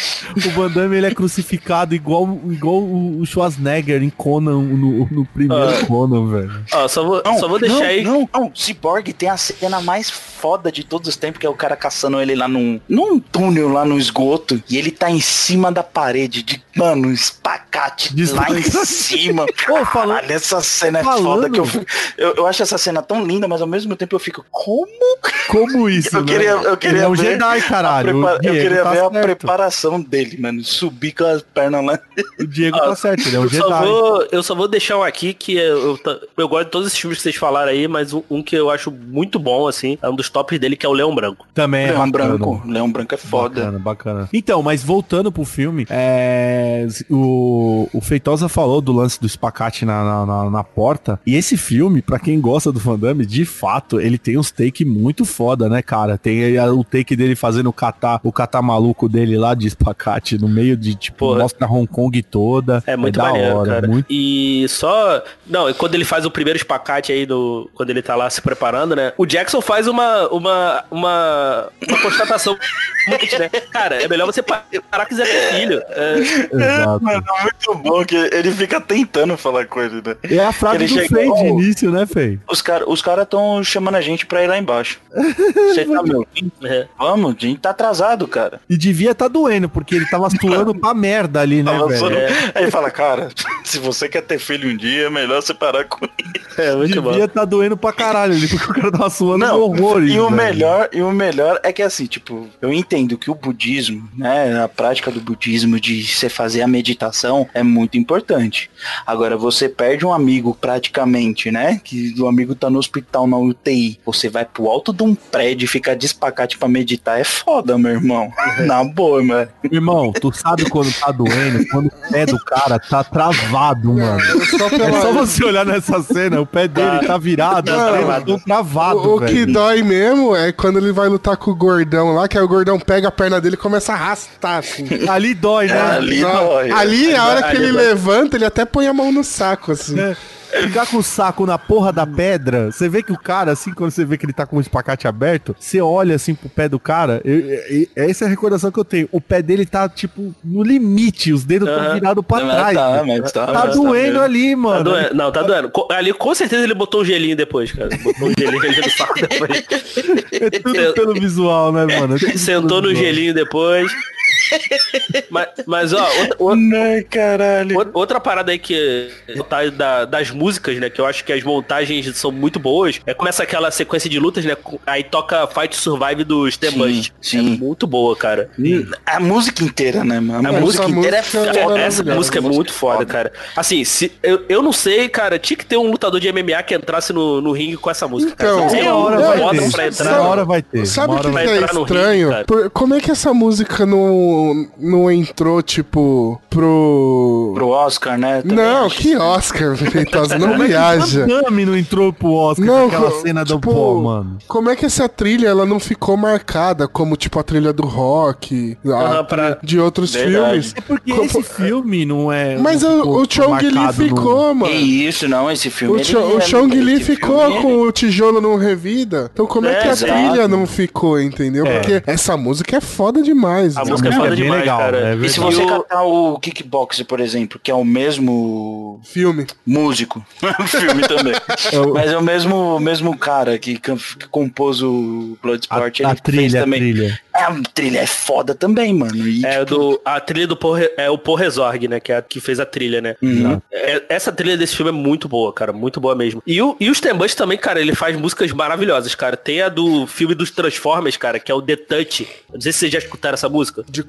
O Van Damme, ele é crucificado igual, igual o Schwarzenegger em Conan, no, no primeiro Ah. Conan, velho. Ó, só vou, só vou deixar não, aí. Não, não, Cyborg tem a cena mais foda de todos os tempos, que é o cara caçando ele lá num, num túnel, lá no esgoto, e ele tá em cima da parede, de, mano, espacate De lá em espacate. cima. Ô, falando- Caralho, essa cena é falando- foda, que eu, fico- eu, eu acho essa cena tão linda, mas ao mesmo tempo eu fico, como? Como isso, Eu né? queria, eu queria Ele é um ver Jedi, a caralho. prepara- O eu Diego queria tá ver a certo. preparação dele, mano, subir com as pernas lá. O Diego tá certo, ele é um Eu Jedi. só, vou, eu só vou deixar um aqui que eu, eu, ta- eu gosto de todos esses filmes que vocês falaram aí, mas um, um que eu acho muito bom, assim, é um dos tops dele, que é o Leão Branco. Também é Leão bacana. Branco, Leão Branco é foda. Bacana, bacana. Então, mas voltando pro filme, é, o, o Feitosa falou do lance do espacate na, na, na- na porta. E esse filme, pra quem gosta do Van Damme, de fato, ele tem uns take muito foda, né, cara? Tem aí o take dele fazendo o catar, o catar maluco dele lá de espacate no meio de, tipo, Porra. mostra Hong Kong toda. É muito da maneiro, hora, cara. muito. E só... Não, e quando ele faz o primeiro espacate aí, do, quando ele tá lá se preparando, né? O Jackson faz uma uma uma, uma constatação, né? Cara, é melhor você pa- parar que quiser ter filho. É, Exato. Mano, é muito bom que ele fica tentando falar coisa, né? É a frase Ele do chega- Fei de Oh. início, né, Fei? Os caras os cara tão chamando a gente pra ir lá embaixo. Você tá me ouvindo? é. Vamos, a gente tá atrasado, cara. E devia tá doendo, porque ele tava suando pra merda ali, né, Tava velho? só- Aí ele fala, cara, se você quer ter filho um dia, é melhor você parar com isso. É muito bom. Devia tá doendo pra caralho ali, porque o cara tava suando Não, horrores. e o velho. melhor, e o melhor é que assim, tipo, eu entendo que o budismo, né, a prática do budismo de você fazer a meditação é muito importante. Agora, você perde um amigo praticamente, né, que o amigo tá no hospital na U T I, você vai pro alto de um prédio e ficar de espacate pra meditar, é foda, meu irmão. Na boa, mano. Irmão, tu sabe quando tá doendo, quando o pé do cara tá travado, mano. Só É pela- só você olhar nessa cena, o pé dele tá virado, Tá os dedos travado. tão travado, O, o que velho. dói mesmo é quando ele vai lutar com o gordão lá, que aí o gordão pega a perna dele e começa a arrastar, assim. Ali dói, né? Ali Dói. dói. Ali, a hora que ali ele dói. levanta, ele até põe a mão no saco, assim. É. Ficar com o saco na porra da pedra, você vê que o cara, assim, quando você vê que ele tá com o espacate aberto, você olha assim pro pé do cara, e, e- essa é a recordação que eu tenho. O pé dele tá, tipo, no limite, os dedos estão Aham. virados pra Mas trás. tá, velho. mas tá, Tá mas doendo mesmo. ali, Tá mano. doendo. Não, tá doendo. Co- Ali com certeza ele botou um gelinho depois, cara. Botou um gelinho ali no saco depois. É tudo pelo visual, né, mano? É tudo Sentou pelo no visual. gelinho depois. Mas, mas ó, outra, outra- Ai, caralho. Outra- Outra parada aí que tá da- das músicas, né? Que eu acho que as montagens são muito boas. É começa aquela sequência de lutas, né? com- Aí toca Fight to Survive dos The Sim, Bust. sim. É muito boa, cara. A música inteira, né, mano? A, A música música inteira é é foda. Essa maravilhosa. música é muito foda, cara. Assim, se, eu, eu não sei, cara. Tinha que ter um lutador de M M A que entrasse no, no ringue com essa música. Então, cara. Você Uma é hora um vai modo ter. pra Uma entrar. hora vai ter. Sabe Uma o que, hora que vai é entrar no estranho? ringue, cara. Por- como é que essa música não, não entrou, tipo, pro... Pro Oscar, né? Também Não, acho. que Oscar, Feitosa, não viaja. Van Damme não entrou pro Oscar Não, naquela co- cena do tipo, pó, mano. Como é que essa trilha ela não ficou marcada como tipo a trilha do rock, a Aham, pra- trilha de outros Verdade. filmes? É porque Como- esse filme não é... Mas não o, ficou o Chong Li marcado no- ficou, mano. Que isso, não, esse filme... O, ele Cho- o é- Chong Li esse ficou filme, com o tijolo não revida. Então como é, É, que a exato. trilha não ficou, entendeu? É. Porque essa música é foda demais. A né? música é música foda é bem demais, legal, cara. é E se verdade. você E o- catar o Kickboxer, por exemplo, que é o mesmo Filme. músico, o filme também, mas é o mesmo, o mesmo cara que, can- que compôs o Bloodsport, A, a ele fez trilha, a também. trilha. É, a trilha é foda também, mano. E, É tipo, do, a trilha do Paul, Re- é o Paul Rezorg, né? Que é a que fez a trilha, né? Uhum. É- essa trilha desse filme é muito boa, cara. Muito boa mesmo. E, o, e os Ten Bust também, cara, ele faz músicas maravilhosas, cara. Tem a do filme dos Transformers, cara, que é o The Touch. Eu não sei se vocês já escutaram essa música. De qual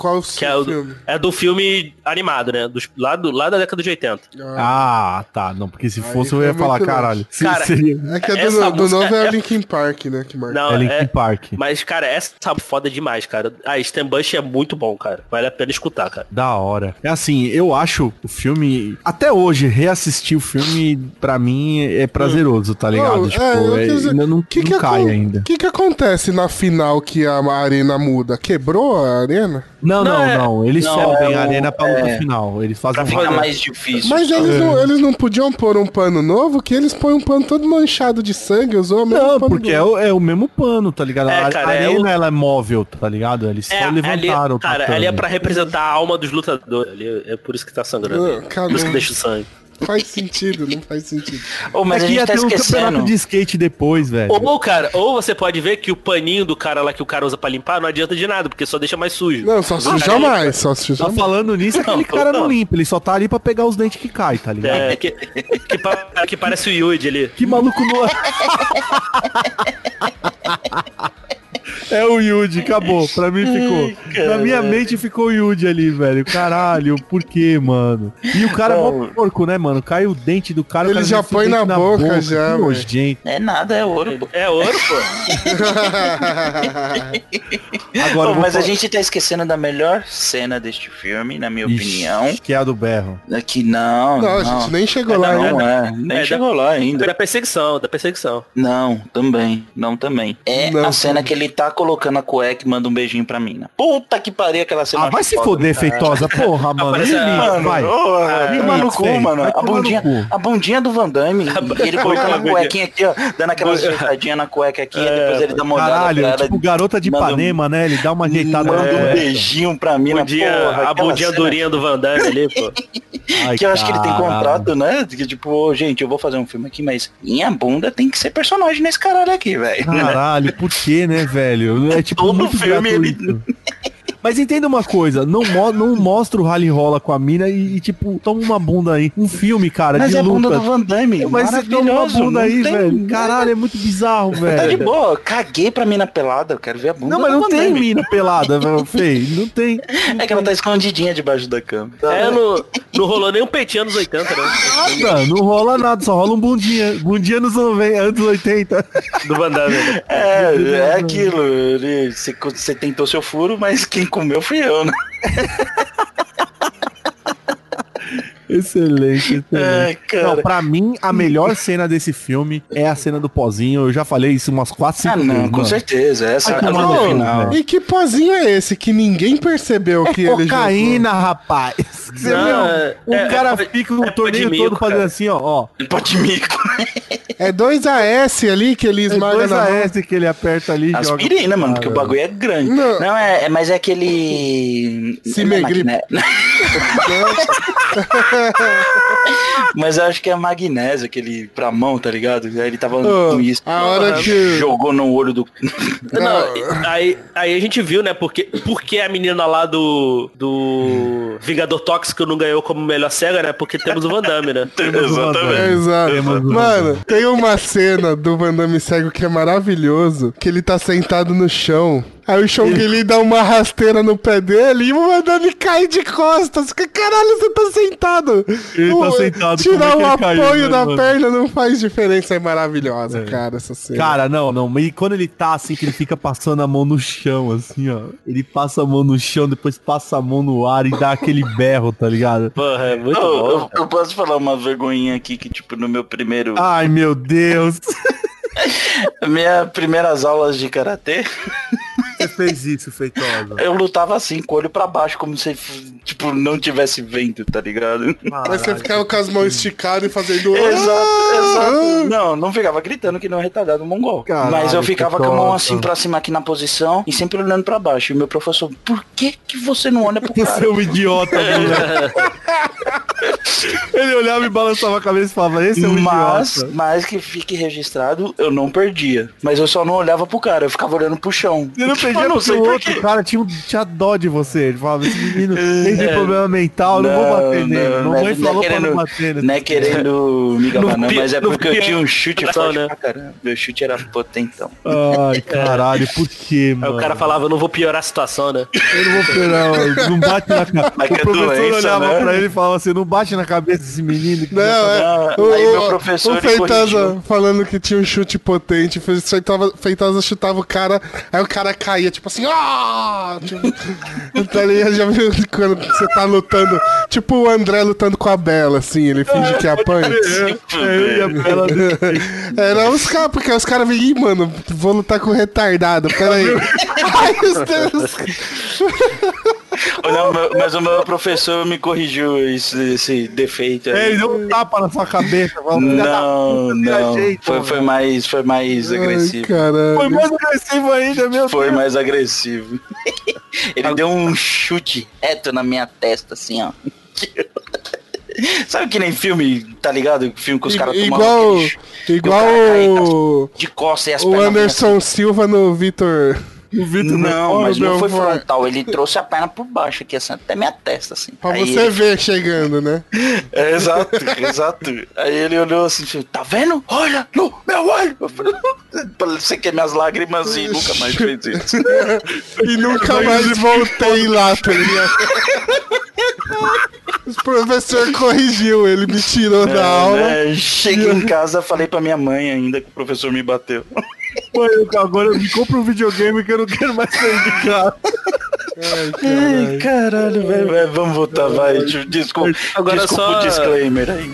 Qual Que é, o, filme? é do filme animado, né? Dos, lá, do, lá da década de oitenta. Ah, tá. Não, porque se Aí fosse eu foi ia falar, muito caralho. Se- Cara, seria- É que é do, Essa do música novo é é- o Linkin Park, né? Que marca. Não, É Linkin é, Park. mas, cara, essa é foda demais, cara. Ah, Stan Bush é muito bom, cara. Vale a pena escutar, cara. Da hora. É assim, eu acho o filme... Até hoje, reassistir o filme, pra mim, é prazeroso, tá ligado? Não, tipo, é, eu é- quis dizer, ainda não, que não que cai acon- ainda. O que que acontece na final que a arena muda? Quebrou a arena? Não, não, Não, é- não. Eles não, sobem é a o- arena pra luta é, final. Eles fazem Pra um ficar raio. mais difícil. Mas sabe? eles não, eles não podiam pôr um pano novo, que eles põem um pano todo manchado de sangue, usou o mesmo Não, pano porque é novo. o, é o mesmo pano, tá ligado? É, a cara, a é arena, o- ela é móvel, tá ligado? Eles É, só levantaram ali, cara, o ali é tatame. pra representar a alma dos lutadores. Ali é por isso que tá sangrando. Ah, Por isso que não. deixa o sangue. Faz sentido, não faz sentido. Ô, mas é a que ia gente tá ter um campeonato esquecendo. de skate depois, velho. Ou, cara, ou você pode ver que o paninho do cara lá que o cara usa pra limpar não adianta de nada, porque só deixa mais sujo. Não, só suja cara, mais, só suja Tá mais. falando nisso, aquele Não, cara não não. limpa, ele só tá ali pra pegar os dentes que caem, tá ligado? É, que, que, pa- que parece o Yuji ali. Que maluco no... É o Yuji, acabou. Pra mim ficou. Na minha mente ficou o Yuji ali, velho. Caralho, por quê, mano? E o cara é mó porco, né, mano? Cai o dente do cara. o Ele cara já enfia o põe dente na boca, já, Que velho. nojento. É nada, é ouro, pô. É ouro, pô. Agora, Ô, eu vou mas a falar- gente tá esquecendo da melhor cena deste filme, na minha Ixi, opinião. que é a do berro. Que não, Não, a não. gente nem chegou É, lá não, ainda. Não é, nem É, chegou lá ainda. Da perseguição, da perseguição. Não, também, não também. É Não, a cena também. que ele tá colocando a cueca e manda um beijinho pra mina. Puta que pariu aquela cena. Ah, vai se foder, feitosa, porra, mano. Aparece Me a- liga, Mano, vai. oh, me Ah, mano no feio, cu, mano. vai A tomar no bundinha, cu. a bundinha do Van Damme. E ele colocando a cuequinha aqui, ó. Dando aquela ajeitadinha na cueca aqui. e depois ele dá uma olhada Caralho, pra ela. tipo garota de manda um- Ipanema, né? Ele dá uma ajeitada Manda na um cueca. beijinho pra mina, Bundinha, porra. a aquela bundinha cena durinha do Van Damme ali, pô. Ai, Que eu acho que ele tem caralho. contrato, né? Que tipo, ô, gente, eu vou fazer um filme aqui, mas minha bunda tem que ser personagem nesse caralho aqui, velho. Caralho, por que, né, velho? É tipo Todo muito filme ele- gratuito. Mas entenda uma coisa, não, mo não mostra o rally rola com a mina e, e, tipo, toma uma bunda aí. Um filme, cara, Mas de é a luta. bunda do Van Damme, Mas você toma uma maravilhoso. bunda não aí, tem- velho. Caralho, é muito bizarro, Tá de velho. boa, caguei pra mina pelada, eu quero ver a bunda Não, mas do não Van tem Damme. mina pelada, velho, feio. Não tem. É que ela tá escondidinha debaixo da cama. É, não, não rolou nem um peitinho nos oitenta, né? Nada, não rola nada, só rola um bundinha. Bundinha nos noventa, anos oitenta. Do Van Damme. né? É, é aquilo. ele- Você, você tentou seu furo, mas quem comeu fui eu, né? Excelente, excelente. Ai, cara. Não, pra mim, a melhor cena desse filme é a cena do pozinho. Eu já falei isso umas quatro, cinco Ah, vezes. não, com mano. certeza. Essa Ai, é a tomar luta no cu, final. velho. E que pozinho é esse que ninguém percebeu que É ele cocaína, rapaz. Você Não, viu? é- O é- cara é- fica o é torneio pó de mico, todo fazendo cara. assim, ó. ó. Pode mico. jogou? É dois A S ali que ele É esmaga dois na mão. A S que ele aperta ali e joga. Aspirina, mano, porque o bagulho é grande. Não. Não, é, é- mas é aquele. Cimegrip. Não é magné- Mas eu acho que é magnésio, aquele pra mão, tá ligado? Aí ele tava Oh, com isso. a hora Porra, que- jogou no olho do. Não, aí, aí a gente viu, né, porque, porque a menina lá do, do Vingador Tóxico não ganhou como melhor cega, né? Porque temos o Van Damme, né? Exatamente. É, exato. Temos um- Mano, tem uma cena do Van Damme cego que é maravilhoso, que ele tá sentado no chão. Aí o Chong Li dá uma rasteira no pé dele e o Van Damme cai de costas. Que caralho, você tá sentado? Ele tá O- sentado, Tirar como o é que ele caiu, apoio né, da mano? perna não faz diferença. É maravilhosa, cara, essa cena. Cara, não, não. E quando ele tá assim, que ele fica passando a mão no chão, assim, ó. Ele passa a mão no chão, depois passa a mão no ar e dá aquele berro, tá ligado? Porra, é muito Eu, bom. eu- eu posso falar uma vergonhinha aqui que, tipo, no meu primeiro. Ai, meu Deus. Minhas primeiras aulas de karatê, Você fez isso, feitosa. eu lutava assim, com o olho pra baixo, como se, tipo, não tivesse vento, tá ligado? Aí você ficava com as mãos esticadas e fazendo... Exato, Ah! exato. Não, não ficava gritando que não é retardado mongol. Caralho, Mas eu ficava que com a mão torta. assim pra cima aqui na posição e sempre olhando pra baixo. E o meu professor, por que que você não olha pro Você cara? é um idiota, moleque. Ele olhava e balançava a cabeça e falava, esse é um Mas, idiota. mas que fique registrado, eu não perdia. Mas eu só não olhava pro cara, eu ficava olhando pro chão. Você não Tipo, perdia eu não porque sei o por outro quê. cara tinha, um- tinha dó de você. Ele falava, esse menino é tem problema mental, não, não vou bater nele. Não, Mamãe não, falou é querendo, pra não bater nele. Não é querendo me gabar, não, mas é porque eu tinha um chute forte né? pra caramba. Meu chute era potentão. Ai, caralho, por quê, mano? Aí o cara falava, eu não vou piorar a situação, né? Eu não vou piorar, não bate na cabeça. O professor doença, olhava né? pra ele e falava assim, não bate na cabeça desse menino. Que Não, é. Ah, O, aí meu o- professor, o ele Feitosa corrigiu. falando que tinha um chute potente. Feitosa, Feitosa chutava o cara, aí o cara caía, tipo assim, ah! Tipo, tá ligado? Já viu quando você tá lutando, tipo o André lutando com a Bela, assim, ele finge que apanha. eu e a Bela Era os caras, porque os caras vêm, ih, mano, vou lutar com o retardado, peraí. Ai, os Deus. Não, meu- mas o meu professor me corrigiu esse, esse defeito aí. É, ele deu um tapa na sua cabeça. Falou, filha da Não, puta, vira não. jeito, Foi, mano. foi mais, foi mais Ai, agressivo. caralho. Foi mais agressivo ainda, meu Foi Deus. mais agressivo. Ele deu um chute reto na minha testa, assim, ó. Sabe que nem filme, tá ligado? Filme que os caras tomam Igual, aquele ch- e o igual cara cai o, de costas e as o pernas vêm Anderson Silva no Vitor. O Vitor Não, mas não foi Belfort. frontal, ele trouxe a perna por baixo aqui, assim, até minha testa, assim. Pra Aí você ele- ver chegando, né? É, exato, exato. Aí ele olhou assim, falou, tá vendo? Olha no meu olho! Eu falei, você quer minhas lágrimas e nunca mais fez isso. E nunca mais voltei lá, tá ligado? O professor corrigiu, ele me tirou da aula. É, cheguei em casa, falei pra minha mãe ainda que o professor me bateu. Mãe, eu- agora eu me compro um videogame que eu não quero mais sair de casa. Ai, caralho, velho, velho, vamos voltar, vai. Desculpa, Agora desculpa só- o disclaimer aí.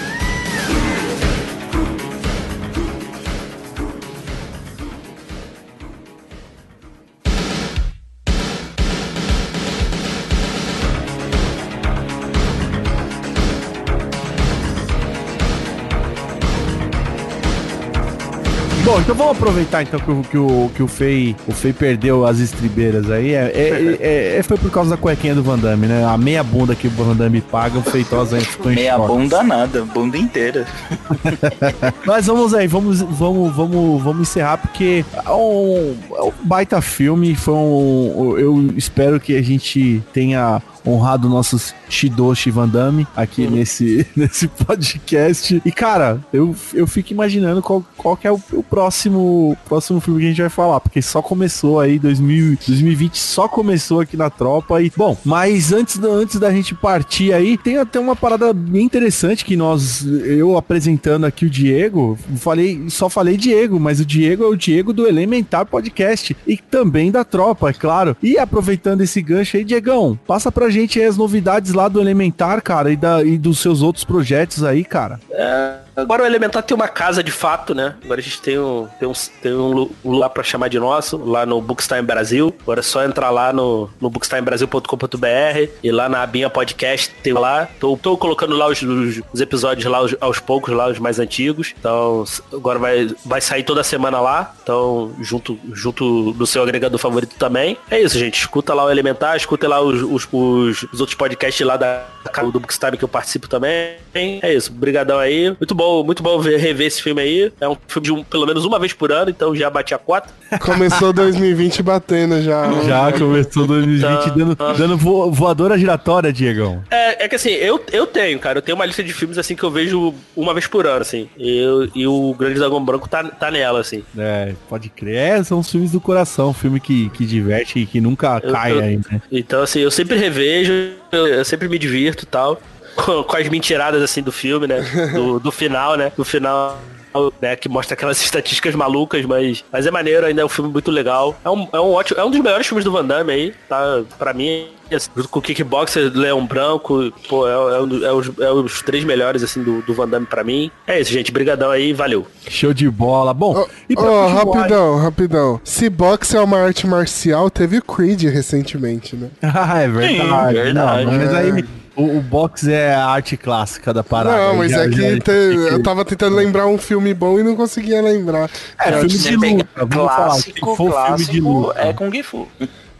Bom, então vamos aproveitar então que o, que o, que o Fei, o Fei perdeu as estribeiras aí. É, é, é- é- foi por causa da cuequinha do Van Damme, né? A meia bunda que o Van Damme paga, o Feitosa ainda ficou em Meia choque. bunda nada, bunda inteira. Mas vamos aí, vamos, vamos, vamos, vamos encerrar porque é um, é um baita filme. Foi um, eu espero que a gente tenha honrado nossos Shidoshi Van Damme aqui nesse, nesse podcast. E cara, eu, eu fico imaginando qual, qual que é o, o próximo, próximo filme que a gente vai falar, porque só começou aí, dois mil, dois mil e vinte só começou aqui na tropa. E bom, mas antes da, antes da gente partir aí, tem até uma parada bem interessante que nós, eu apresentando aqui o Diego, falei, só falei Diego, mas o Diego é o Diego do Elementar Podcast e também da tropa, é claro. E aproveitando esse gancho aí, Diegão, passa pra gente aí as novidades lá do Elementar, cara, e, da, e dos seus outros projetos aí, cara. É, agora o Elementar tem uma casa de fato, né? Agora a gente tem um, tem um, tem um lu- um lugar pra chamar de nosso, lá no Bookstime Brasil. Agora é só entrar lá no, no bookstime brasil ponto com ponto b r e lá na abinha podcast tem lá. Tô, tô colocando lá os, os, os episódios lá aos, aos poucos, lá os mais antigos. Então agora vai, vai sair toda semana lá. Então junto, junto do seu agregador favorito também. É isso, gente. Escuta lá o Elementar, escuta lá os, os, os, os outros podcasts lá da, do Bookstime que eu participo também. É isso, brigadão aí. Muito bom, muito bom ver, rever esse filme aí. É um filme de um, pelo menos uma vez por ano, então já bati a quatro. Começou dois mil e vinte batendo já. Já começou dois mil e vinte Tá. dando, dando vo- voadora giratória, Diegão. É, é que assim, eu, eu tenho, cara, eu tenho uma lista de filmes assim que eu vejo uma vez por ano, assim. E, eu, e o Grande Dragão Branco tá, tá nela, assim. É, pode crer. É, são os filmes do coração, filme que, que diverte e que nunca Eu- cai eu- aí, né? Então, assim, eu sempre revejo, eu, eu sempre me divirto e tal. Com, com as mentiradas, assim, do filme, né? Do, do final, né? Do final, né? Que mostra aquelas estatísticas malucas, mas, mas é maneiro, ainda é um filme muito legal. É um, é um ótimo, é um dos melhores filmes do Van Damme aí, tá? Pra mim, assim, junto com o Kickboxer, Leão Branco, pô, é, é, um do- é os, é os três melhores, assim, do, do Van Damme pra mim. É isso, gente. Brigadão aí, valeu. Show de bola. Bom, Ó, e pra ó, continuar- rapidão, rapidão. Se boxe é uma arte marcial, teve o Creed recentemente, né? Ah, é verdade. Sim, verdade. Não, mas É. aí o, o boxe é a arte clássica da parada. Não, mas Já- é que já- te- eu tava tentando lembrar um filme bom e não conseguia lembrar. É, filme Você de pega luta. Vamos falar, se clássico, for filme de clássico luta. é Kung Fu.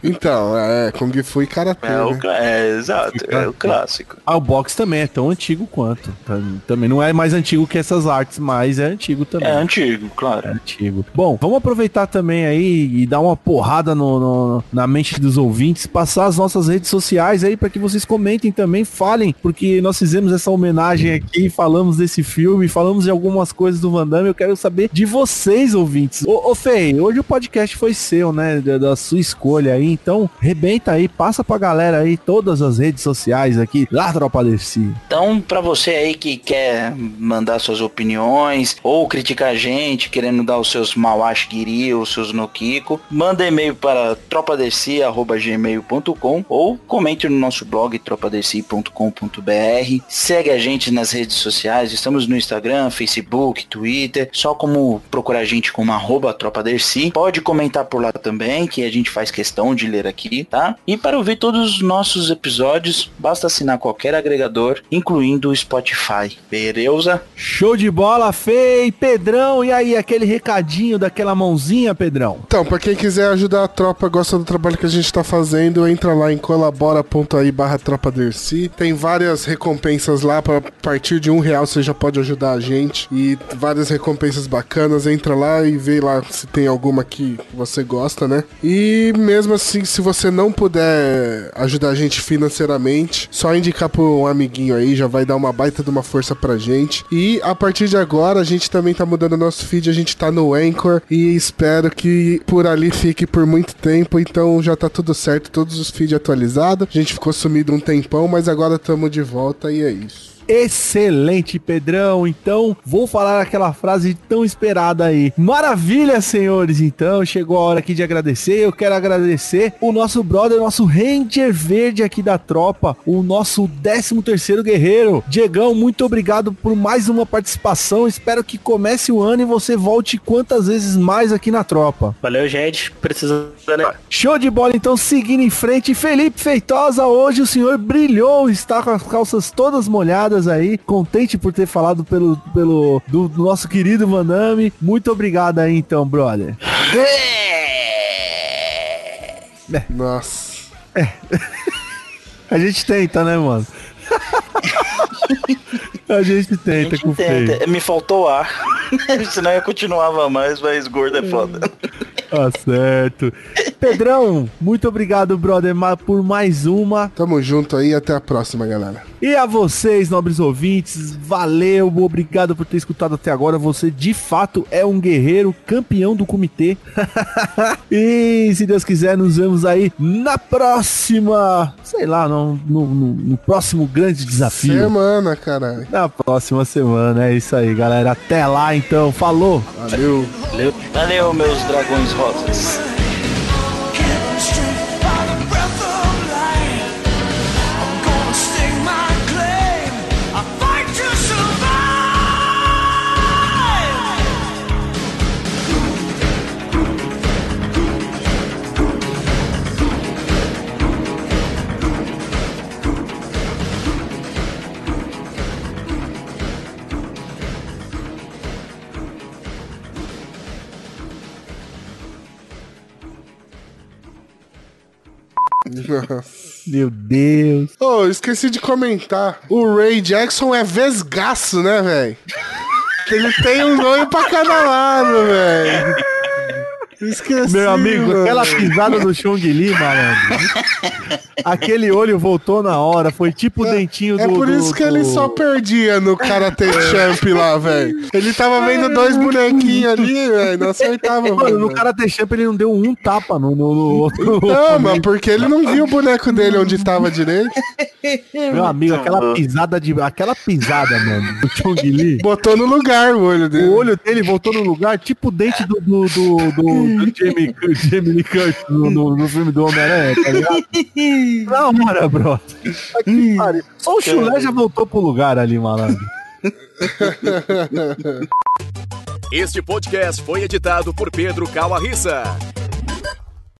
Então, é Kung Fu e Karatê, É, o, né? é exato, é o clássico. Ah, o boxe também é tão antigo quanto. Também não é mais antigo que essas artes, mas é antigo também. É antigo, claro. É antigo. Bom, vamos aproveitar também aí e dar uma porrada no, no- na mente dos ouvintes, passar as nossas redes sociais aí para que vocês comentem também, falem, porque nós fizemos essa homenagem aqui, falamos desse filme, falamos de algumas coisas do Van Damme, eu quero saber de vocês, ouvintes. Ô, ô Fei, hoje o podcast foi seu, né, da, da sua escolha aí, então rebenta aí, passa pra galera aí todas as redes sociais aqui, lá Tropa D C. Então, pra você aí que quer mandar suas opiniões ou criticar a gente, querendo dar os seus mauashgiri, os seus no Kiko, manda e-mail para tropadc arroba gmail ponto com ou comente no nosso blog tropadc ponto com ponto br. Segue a gente nas redes sociais, estamos no Instagram, Facebook, Twitter, só como procurar a gente como arroba tropadc. Pode comentar por lá também, que a gente faz questão de ler aqui, tá? E para ouvir todos os nossos episódios, basta assinar qualquer agregador, incluindo o Spotify. Beleza? Show de bola, Fei, Pedrão, e aí, aquele recadinho daquela mãozinha, Pedrão? Então, pra quem quiser ajudar a tropa, gosta do trabalho que a gente tá fazendo, entra lá em colabora ponto aí barra tropa dercy. Tem várias recompensas lá, pra partir de um real você já pode ajudar a gente. E várias recompensas bacanas, entra lá e vê lá se tem alguma que você gosta, né? E mesmo assim, se você não puder ajudar a gente financeiramente, só indicar pra um amiguinho aí, já vai dar uma baita de uma força pra gente. E a partir de agora, a gente também tá mudando o nosso feed, a gente tá no Anchor e espero que por ali fique por muito tempo, então já tá tudo certo, todos os feeds atualizados. A gente ficou sumido um tempão, mas agora tamo de volta e é isso. Excelente, Pedrão. Então, vou falar aquela frase tão esperada aí. Maravilha, senhores. Então, chegou a hora aqui de agradecer. Eu quero agradecer o nosso brother, nosso Ranger Verde aqui da tropa, o nosso décimo terceiro guerreiro. Diegão, muito obrigado por mais uma participação. Espero que comece o ano e você volte quantas vezes mais aqui na tropa. Valeu, gente. Precisando, né? Show de bola, então, seguindo em frente. Felipe Feitosa, hoje o senhor brilhou, está com as calças todas molhadas aí, contente por ter falado pelo, pelo do, do nosso querido Van Damme. Muito obrigado aí, então, brother. Nossa. A gente tenta, né, mano? A gente tenta A gente com o Feio. tenta. Me faltou ar. Senão eu continuava mais, mas gordo é foda. Tá certo. Pedrão, muito obrigado, brother, ma- por mais uma. Tamo junto aí, até a próxima, galera. E a vocês, nobres ouvintes, valeu, obrigado por ter escutado até agora. Você, de fato, é um guerreiro campeão do comitê. E, se Deus quiser, nos vemos aí na próxima, sei lá, no, no, no- no próximo grande desafio. Semana, caralho. Na próxima semana, é isso aí, galera. Até lá, então. Falou! Valeu. Valeu, meus dragões rosas. Nossa. Meu Deus. Oh, esqueci de comentar. O Ray Jackson é vesgaço, né, velho? Ele tem um olho pra cada lado, velho. Esqueci, Meu amigo, mano. aquela pisada do Chong Li, malandro. Aquele olho voltou na hora, foi tipo o dentinho do... É por isso do- que ele do- só perdia no Karate Champ lá, velho. Ele tava vendo dois bonequinhos ali, velho, não acertava, Mano, mano. no Karate Champ ele não deu um tapa no, no, no outro. Não, mas porque ele não viu o boneco dele onde tava direito. Meu amigo, aquela pisada de. Aquela pisada, mano, do Chong Li. Botou no lugar o olho dele. O olho dele voltou no lugar, tipo o dente do, do, do, do, do Jamie, Jamie Lee Curtis no, no, no filme do Homem-Aranha, tá ligado? Na hora, bro. Aqui, pariu. Só o chulé já voltou pro lugar ali, malandro. Este podcast foi editado por Pedro Calarissa.